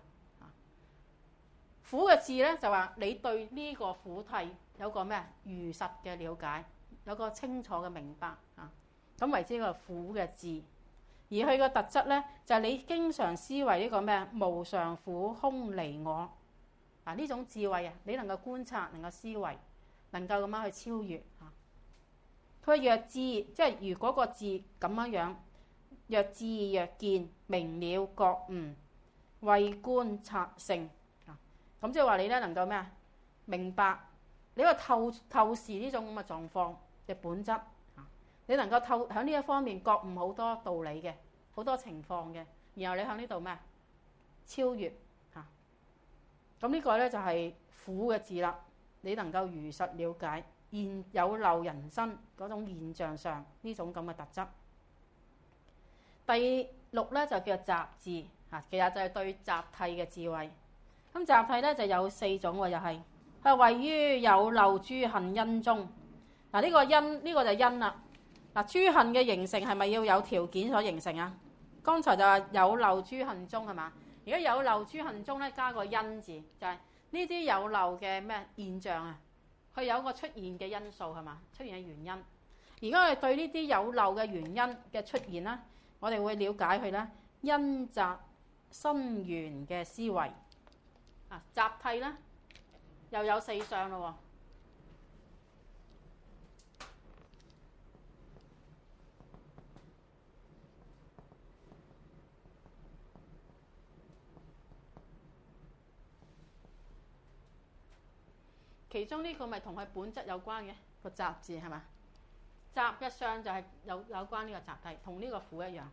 苦嘅字咧就話你對呢個苦諦有個咩啊？如實嘅了解，有個清楚嘅明白啊，咁為之個苦嘅字。而佢個特質咧，就係你經常思維呢個咩啊？無常、苦、空、離我啊！呢種智慧啊，你能夠觀察，能夠思維，能夠咁樣去超越嚇。佢話若智，即係如果個智咁樣樣，若智若見，明了覺悟，慧觀察性啊，咁即係話你咧能夠咩啊？明白你個透透視呢種咁嘅狀況嘅本質。你能夠透喺呢一方面覺悟好多道理嘅，好多情況嘅，然後你喺呢度咩超越嚇，咁呢個咧就係苦嘅字啦。你能夠如實了解現有漏人生嗰種現象上呢種咁嘅特質。第六咧就叫集字嚇，其實就係對集諦嘅智慧。咁集諦咧就有四種喎，又係係位於有漏諸行因中嗱。呢個因呢個就係因啦。嗱，諸行嘅形成係咪要有條件所形成啊？剛才就話有漏諸行中係嘛？而家有漏諸行中咧加個因字，就係呢啲有漏嘅咩現象啊？佢有個出現嘅因素係嘛？出現嘅原因。而家我哋對呢啲有漏嘅原因嘅出現啦，我哋會了解佢咧因集生緣嘅思維啊，集諦咧又有四相咯喎。其中呢個咪同佢本質有關嘅個集字係嘛？集嘅相就係有有關呢個集諦，同呢個苦一樣。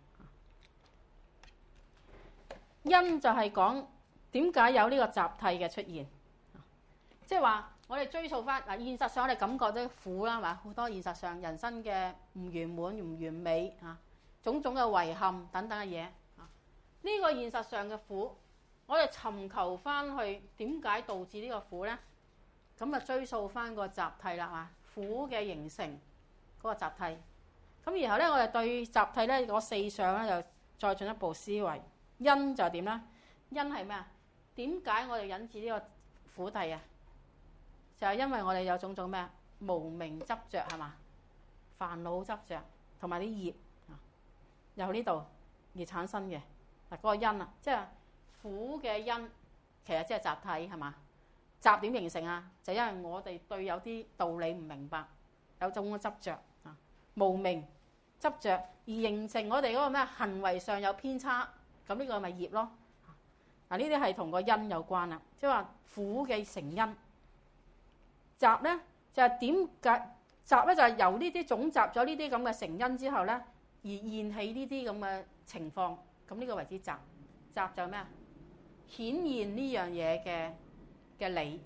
因就係講點解有呢個集諦嘅出現，即係話我哋追溯翻嗱，現實上我哋感覺到苦啦，係嘛？好多現實上人生嘅唔圓滿、唔完美啊，種種嘅遺憾等等嘅嘢啊。 呢個現實上嘅苦，我哋尋求翻去點解導致呢個苦呢？咁啊追溯翻個集諦啦，啊苦嘅形成嗰個集諦。咁然後咧，我哋對集諦咧嗰四相咧，就再進一步思維。因就點咧？因係咩啊？點解我哋引致呢個苦諦啊？就係因為我哋有種種咩無明執着係嘛？煩惱執着同埋啲業由呢度而產生嘅嗱，嗰個因啊，即係苦嘅因，其實即係集諦係嘛？集點形成啊？就因為我哋對有啲道理唔明白，有種嘅執着啊，無明執着而形成我哋嗰個咩行為上有偏差，咁呢個咪業咯。嗱，呢啲係同個因有關啦，即係話苦嘅成因。集咧就係點解集咧就係由呢啲總集咗呢啲咁嘅成因之後咧，而現起呢啲咁嘅情況，咁呢個為之集。集就係咩啊？顯現呢樣嘢嘅嘅理。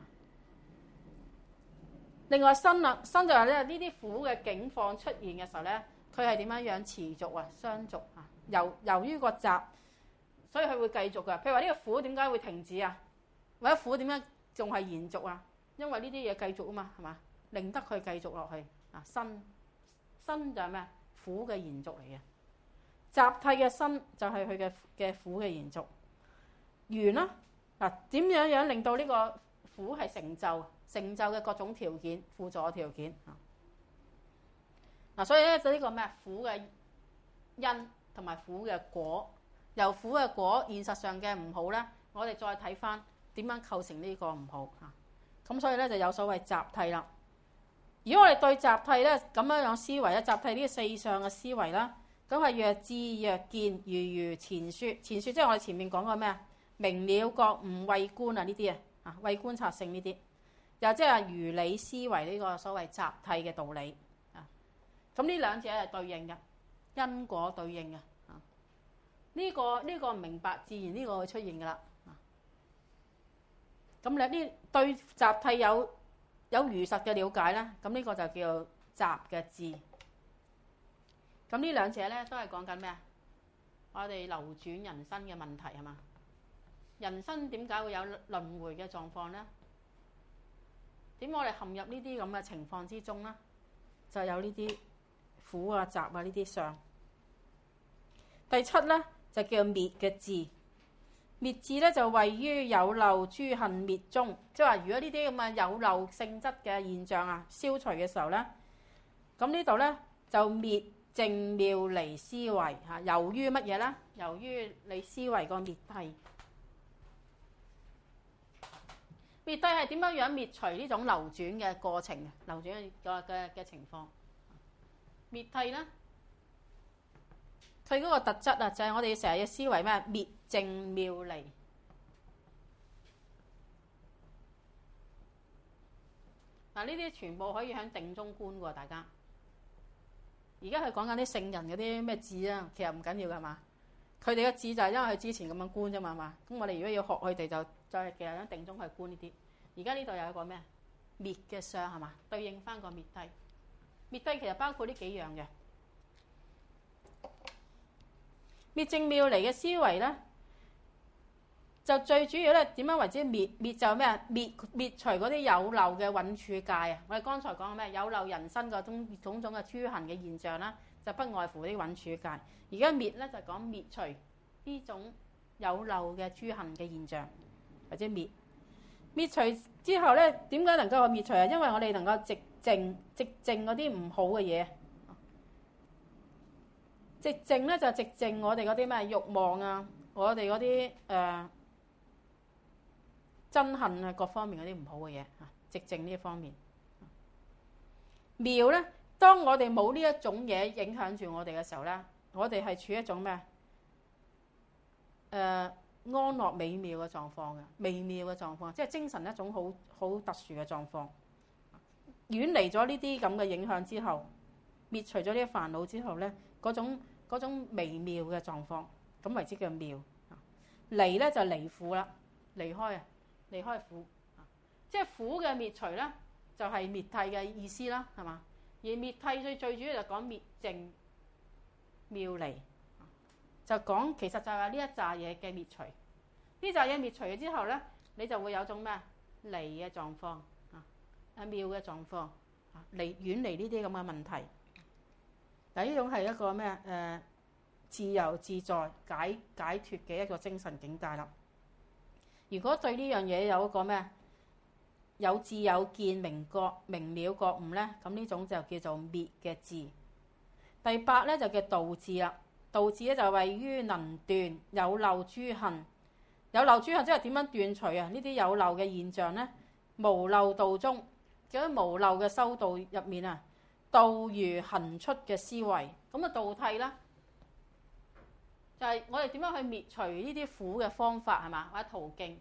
另外身啦，身就係咧呢啲苦嘅境況出現嘅時候咧，佢係點樣樣持續啊？相續啊？由由於個集，所以佢會繼續㗎。譬如話呢個苦點解會停止啊？或者苦點解仲係延續啊？因為呢啲嘢繼續啊嘛，係嘛？令得佢繼續落去啊。身身就係咩？苦嘅延續嚟嘅。集諦嘅身就係佢嘅嘅苦嘅延續。緣啦，嗱，點樣樣令到呢個苦係成就？成就嘅各種條件、輔助條件啊。嗱，所以咧就呢個咩苦嘅因同埋苦嘅果，由苦嘅果現實上嘅唔好咧，我哋再睇翻點樣構成呢個唔好啊。咁所以咧就有所謂集諦啦。如果我哋對集諦咧咁樣樣思維咧，集諦呢四相嘅思維啦，咁係若智若見，如如前説。前説即係我哋前面講過咩啊？明了覺悟慧觀啊，呢啲啊啊慧觀察性呢啲，又即係如理思維呢個所謂集諦嘅道理啊。咁呢兩者係對應嘅，因果對應嘅啊。呢個呢個唔明白，自然呢個會出現噶啦。咁你呢對集諦有有如實嘅了解咧，咁呢個就叫做集嘅智。咁呢兩者咧都係講緊咩啊？我哋流轉人生嘅問題係嘛？人生點解會有輪迴嘅狀況咧？點我哋陷入呢啲咁嘅情況之中咧？就有呢啲苦啊、集啊呢啲相。第七咧就叫滅嘅智。滅智咧就位於有漏諸行滅中，即係話如果呢啲咁嘅有漏性質嘅現象啊消除嘅時候咧，咁呢度咧就滅淨妙離思維嚇。由於乜嘢咧？由於你思維個滅諦。滅諦係點樣樣滅除呢種流轉嘅過程，流轉嘅嘅嘅情況。滅諦咧，佢嗰個特質啊，就係我哋成日嘅思維咩？滅淨妙離。嗱，呢啲全部可以喺定中觀喎，大家。而家佢講緊啲聖人嗰啲咩智啊，其實唔緊要㗎嘛。佢哋嘅智就係因為佢之前咁樣觀啫嘛嘛。咁我哋如果要學佢哋，就就係其實喺定中去觀呢啲。而家呢度有一個咩？滅嘅相係嘛？對應翻個滅諦。滅諦其實包括呢幾樣嘅。滅淨妙離嘅思維咧，就最主要咧點樣為之滅？滅就咩啊？滅滅除嗰啲有漏嘅蘊處界啊！我哋剛才講咩？有漏人生嗰種種種嘅諸行嘅現象啦，就不外乎啲蘊處界。而家滅咧就講滅除呢種有漏嘅諸行嘅現象，或者滅滅除之後咧，點解能夠滅除啊？因為我哋能夠直淨直淨嗰啲唔好嘅嘢。直淨咧就直淨我哋嗰啲咩慾望啊，我哋嗰啲誒憎恨啊，各方面嗰啲唔好嘅嘢啊，直淨呢一方面。妙咧，當我哋冇呢一種嘢影響住我哋嘅時候咧，我哋係處於一種咩？誒、呃、安樂美妙嘅狀況嘅，微妙嘅狀況，即係精神一種好好特殊嘅狀況。遠離咗呢啲咁嘅影響之後，滅除咗呢啲煩惱之後咧，嗰種嗰種微妙嘅狀況，咁為之叫妙。離咧就離苦啦，離開啊，離開苦，即係苦嘅滅除咧，就係滅諦嘅意思啦，係嘛？而滅諦最最主要就講滅淨妙離。 就講其實就係呢一紮嘢嘅滅除。呢紮嘢滅除咗之後咧，你就會有種咩離嘅狀況啊，啊妙嘅狀況啊，離遠離呢啲咁嘅問題。嗱，呢種係一個咩誒、呃、自由自在解解脫嘅一個精神境界啦。如果對呢樣嘢有一個咩有智有見明覺明了覺悟咧，咁呢種就叫做滅嘅智。第八咧就叫道智啦。道智咧就位於能斷有漏諸行。有漏諸行即係點樣斷除啊？呢啲有漏嘅現象咧，無漏道中，喺無漏嘅修道入面啊，道如行出嘅思維。咁啊道諦啦，就係、是、我哋點樣去滅除呢啲苦嘅方法係嘛，或者途徑。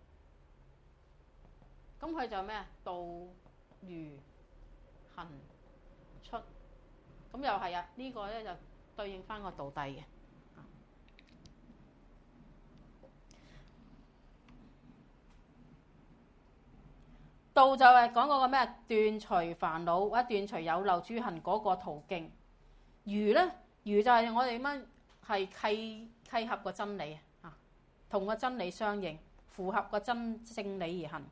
咁佢就咩啊？道如行出，咁又係啊？呢、這個咧就對應翻個道諦嘅。道就係講嗰個咩斷除煩惱或者斷除有漏諸行嗰個途徑。如咧，如就係我哋點樣係契契合個真理啊，同個真理相應，符合個真正理而行。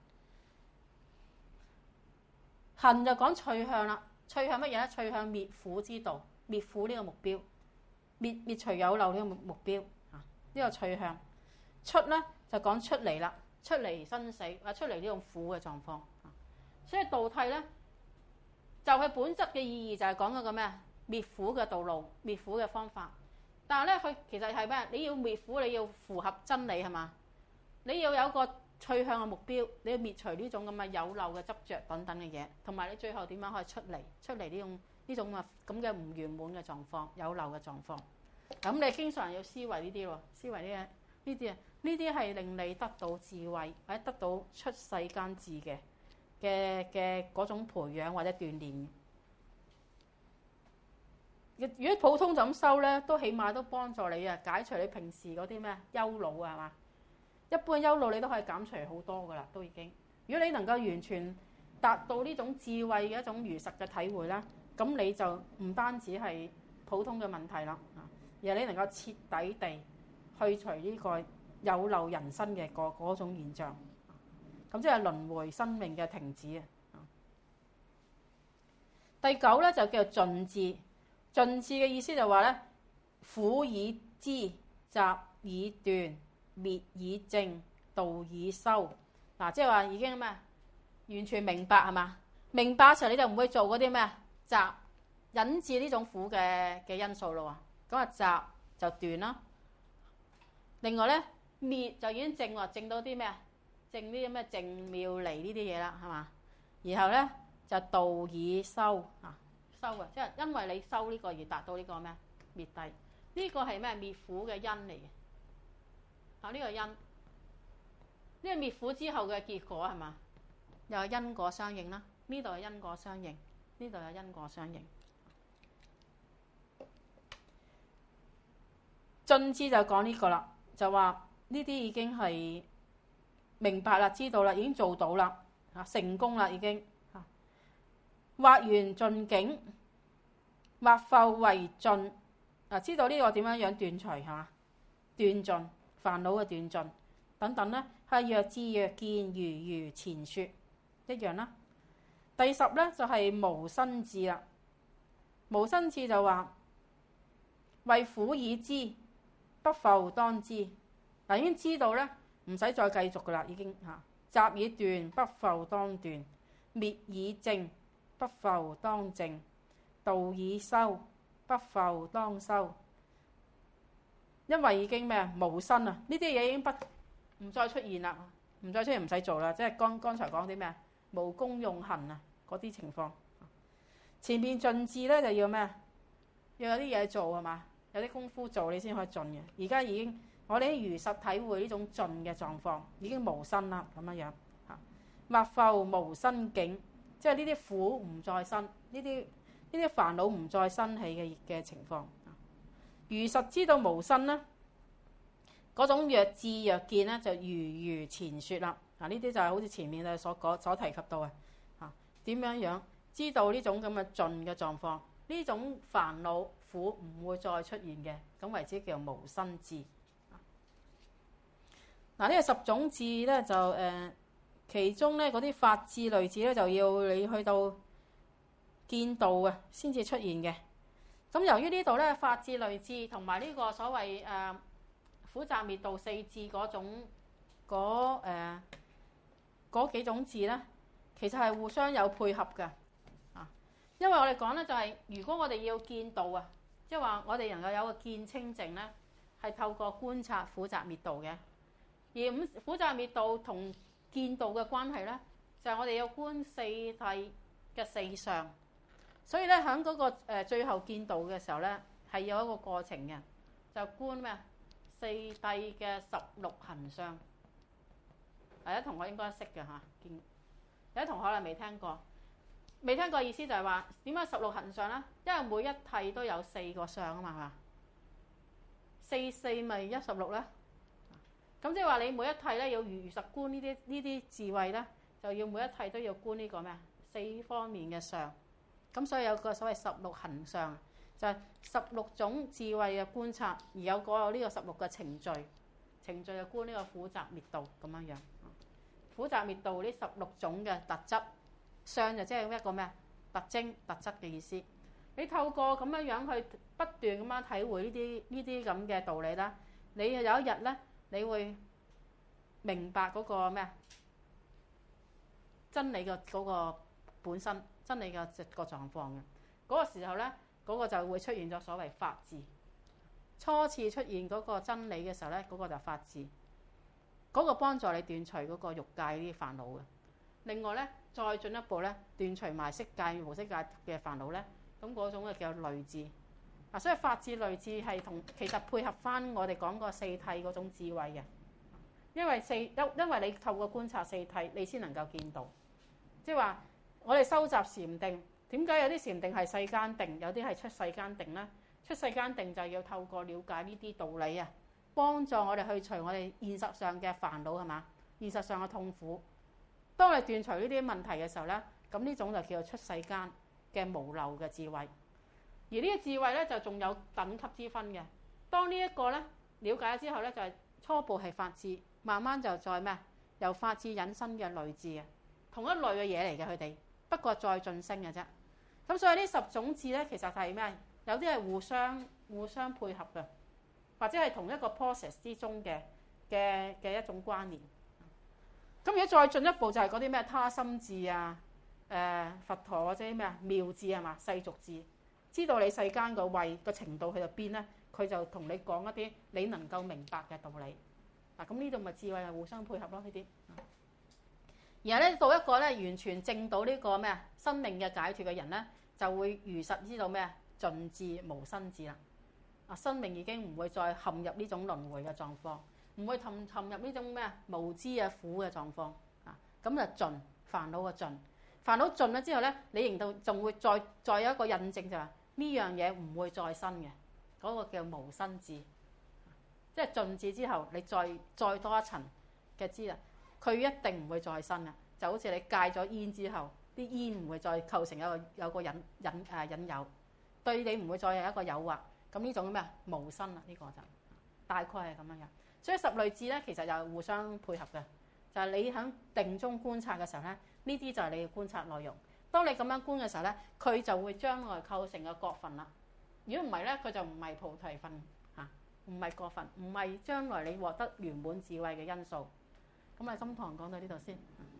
行就講趣向啦，趣向乜嘢咧？趣向滅苦之道，滅苦呢個目標，滅滅除有漏呢個目標啊，呢個趣向。出咧就講出嚟啦，出嚟生死或者出嚟呢種苦嘅狀況。所以道諦咧，就係本質嘅意義就係講嗰個咩滅苦嘅道路、滅苦嘅方法。但係咧，佢其實係咩？你要滅苦，你要符合真理係嘛？你要有個趣向嘅目標，你要滅除呢種咁嘅有漏嘅執着等等嘅嘢，同埋你最後點樣可以出嚟？出嚟呢種呢種啊咁嘅唔圓滿嘅狀況、有漏嘅狀況。咁你經常要思維呢啲喎，思維呢啲呢啲啊，呢啲係令你得到智慧或者得到出世間智嘅。嘅嘅嗰種培養或者鍛鍊，如果普通就咁修咧，都起碼都幫助你啊，解除你平時嗰啲咩憂惱啊，係嘛？一般憂惱你都可以減除好多噶啦，都已經。如果你能夠完全達到呢種智慧嘅一種如實嘅體會啦，咁你就唔單止係普通嘅問題啦，而係你能夠徹底地去除呢個有漏人生嘅嗰嗰種現象。咁即係輪迴生命嘅停止啊！第九咧就叫做盡智，盡智嘅意思就話咧，苦已知，集已斷，滅已證，道已修。嗱，即係話已經咩？完全明白係嘛？明白嘅時候你就唔會做嗰啲咩集引致呢種苦嘅嘅因素咯喎。咁啊集就斷啦。另外咧滅就已經證喎，證到啲咩啊？證呢啲咩證妙離呢啲嘢啦，係嘛？然後咧就道已修啊，修啊，即係因為你修呢個而達到呢個咩滅諦。呢個係咩滅苦嘅因嚟嘅啊？呢個因呢個滅苦之後嘅結果係嘛？又係因果相應啦。呢度係因果相應，呢度係因果相應。盡智就講呢個啦，就話呢啲已經係明白啦，知道啦，已經做到啦，嚇成功啦，已經嚇。或緣盡境，或復為盡。嗱，知道呢個點樣樣斷除係嘛？斷盡煩惱嘅斷盡等等咧，係若智若見，如如前説一樣啦。第十咧就係、是、無生智啦。無生智就話為苦已知，不復當知。嗱，已經知道咧，唔使再繼續噶啦，已經嚇。集已斷，不復當斷；滅已證，不復當證；道已修，不復當修。因為已經咩啊？無生啊！呢啲嘢已經不唔再出現啦，唔再出現唔使做啦。即係剛剛才講啲咩啊？無功用行啊，嗰啲情況。前面盡智咧就要咩啊？要有啲嘢做係嘛？有啲功夫做你先可以盡嘅。而家已經我哋如實體會呢種盡嘅狀況，已經無生啦咁樣樣嚇。或復無生境，即係呢啲苦唔再生，呢啲呢啲煩惱唔再生起嘅嘅情況。如實知道無生咧，嗰種若智若見咧，就如如前説啦。嗱，呢啲就係好似前面嘅所講所提及到嘅嚇，點樣樣知道呢種咁嘅盡嘅狀況，呢種煩惱苦唔會再出現嘅，咁為之叫無生智。嗱，呢個十種智咧就誒、呃，其中咧嗰啲法智類智咧就要你去到見道啊，先至出現嘅。咁由於呢度咧法智類智同埋呢個所謂誒、呃、苦集滅道四智嗰種嗰誒嗰幾種智咧，其實係互相有配合嘅啊。因為我哋講咧就係、是，如果我哋要見道啊，即係話我哋能夠有個見清淨咧，係透過觀察苦集滅道嘅。而五苦集滅道同見道嘅關係咧，就係、是、我哋要觀四諦嘅四相。所以咧喺嗰個誒最後見道嘅時候咧，係有一個過程嘅，就觀咩四諦嘅十六行相。有啲同學應該識嘅嚇，見有啲同學可能未聽過，未聽過意思就係話點解十六行相咧？因為每一諦都有四個相啊嘛，係嘛？四四咪一十六咧。咁即係話你每一諦咧要如實觀呢啲呢啲智慧咧，就要每一諦都要觀呢個咩四方面嘅相。咁所以有個所謂十六行相，就係十六種智慧嘅觀察，而有個呢個十六個程序，程序就觀呢個苦集滅道咁樣樣。苦集滅道呢十六種嘅特質，相就即係一個咩特徵特質嘅意思。你透過咁樣樣去不斷咁樣體會呢啲呢啲咁嘅道理啦，你有一日咧，你會明白嗰個咩真理嘅嗰個本身。真理嘅個狀況嘅嗰個時候咧，嗰、嗰個就會出現咗所謂法智。初次出現嗰個真理嘅時候咧，嗰、嗰個就法智，嗰、嗰個幫助你斷除嗰個欲界呢啲煩惱嘅。另外咧，再進一步咧，斷除埋色界、無色界嘅煩惱咧，咁嗰種嘅叫類智。嗱，所以法智類智係同其實配合翻我哋講個四諦嗰種智慧嘅，因為四因因為你透過觀察四諦，你先能夠見到，即係話。我哋收集禪定，點解有啲禪定係世間定，有啲係出世間定呢？出世間定就係要透過了解呢啲道理啊，幫助我哋去除我哋現實上嘅煩惱係嘛？現實上嘅痛苦。當你斷除呢啲問題嘅時候呢，咁呢種就叫做出世間嘅無漏嘅智慧。而呢啲智慧呢，就仲有等級之分嘅。當呢一個呢了解咗之後呢，就係、是、初步係法智，慢慢就再咩？由法智引申嘅類智啊，同一類嘅嘢嚟嘅佢哋。不過再晉升嘅啫，咁所以呢十種智咧，其實係咩？有啲係互相互相配合嘅，或者係同一個 process 之中嘅嘅嘅一種關聯。咁如果再進一步就係嗰啲咩他心智啊、誒、呃、佛陀或者咩啊妙智係嘛世俗智，知道你世間個位個程度去到邊咧，佢就同你講一啲你能夠明白嘅道理。嗱，咁呢度咪智慧係互相配合咯呢啲。然後咧到一個咧完全證到呢個咩啊生命嘅解脫嘅人咧，就會如實知道咩啊盡智無生智啦。啊，生命已經唔會再陷入呢種輪迴嘅狀況，唔會陷陷入呢種咩啊無知啊苦嘅狀況啊。咁就盡煩惱嘅盡，煩惱盡咗之後咧，你仍到仲會再再有一個印證就係呢樣嘢唔會再生嘅，嗰、那個叫無生智。即係盡智之後，你再再多一層嘅知啦。佢一定唔會再生啊！就好似你戒咗煙之後，啲煙唔會再構成一個有個引引誒引誘，對你唔會再有一個誘惑。咁呢種咩無生啊？呢、這個就大概係咁樣樣。所以十類智咧，其實又互相配合嘅。就係、是、你喺定中觀察嘅時候咧，呢啲就係你嘅觀察內容。當你咁樣觀嘅時候咧，佢就會將來構成個覺分啦。如果唔係咧，佢就唔係菩提分嚇，唔係覺分，唔係將來你獲得圓滿智慧嘅因素。咁啊，今堂講到呢度先。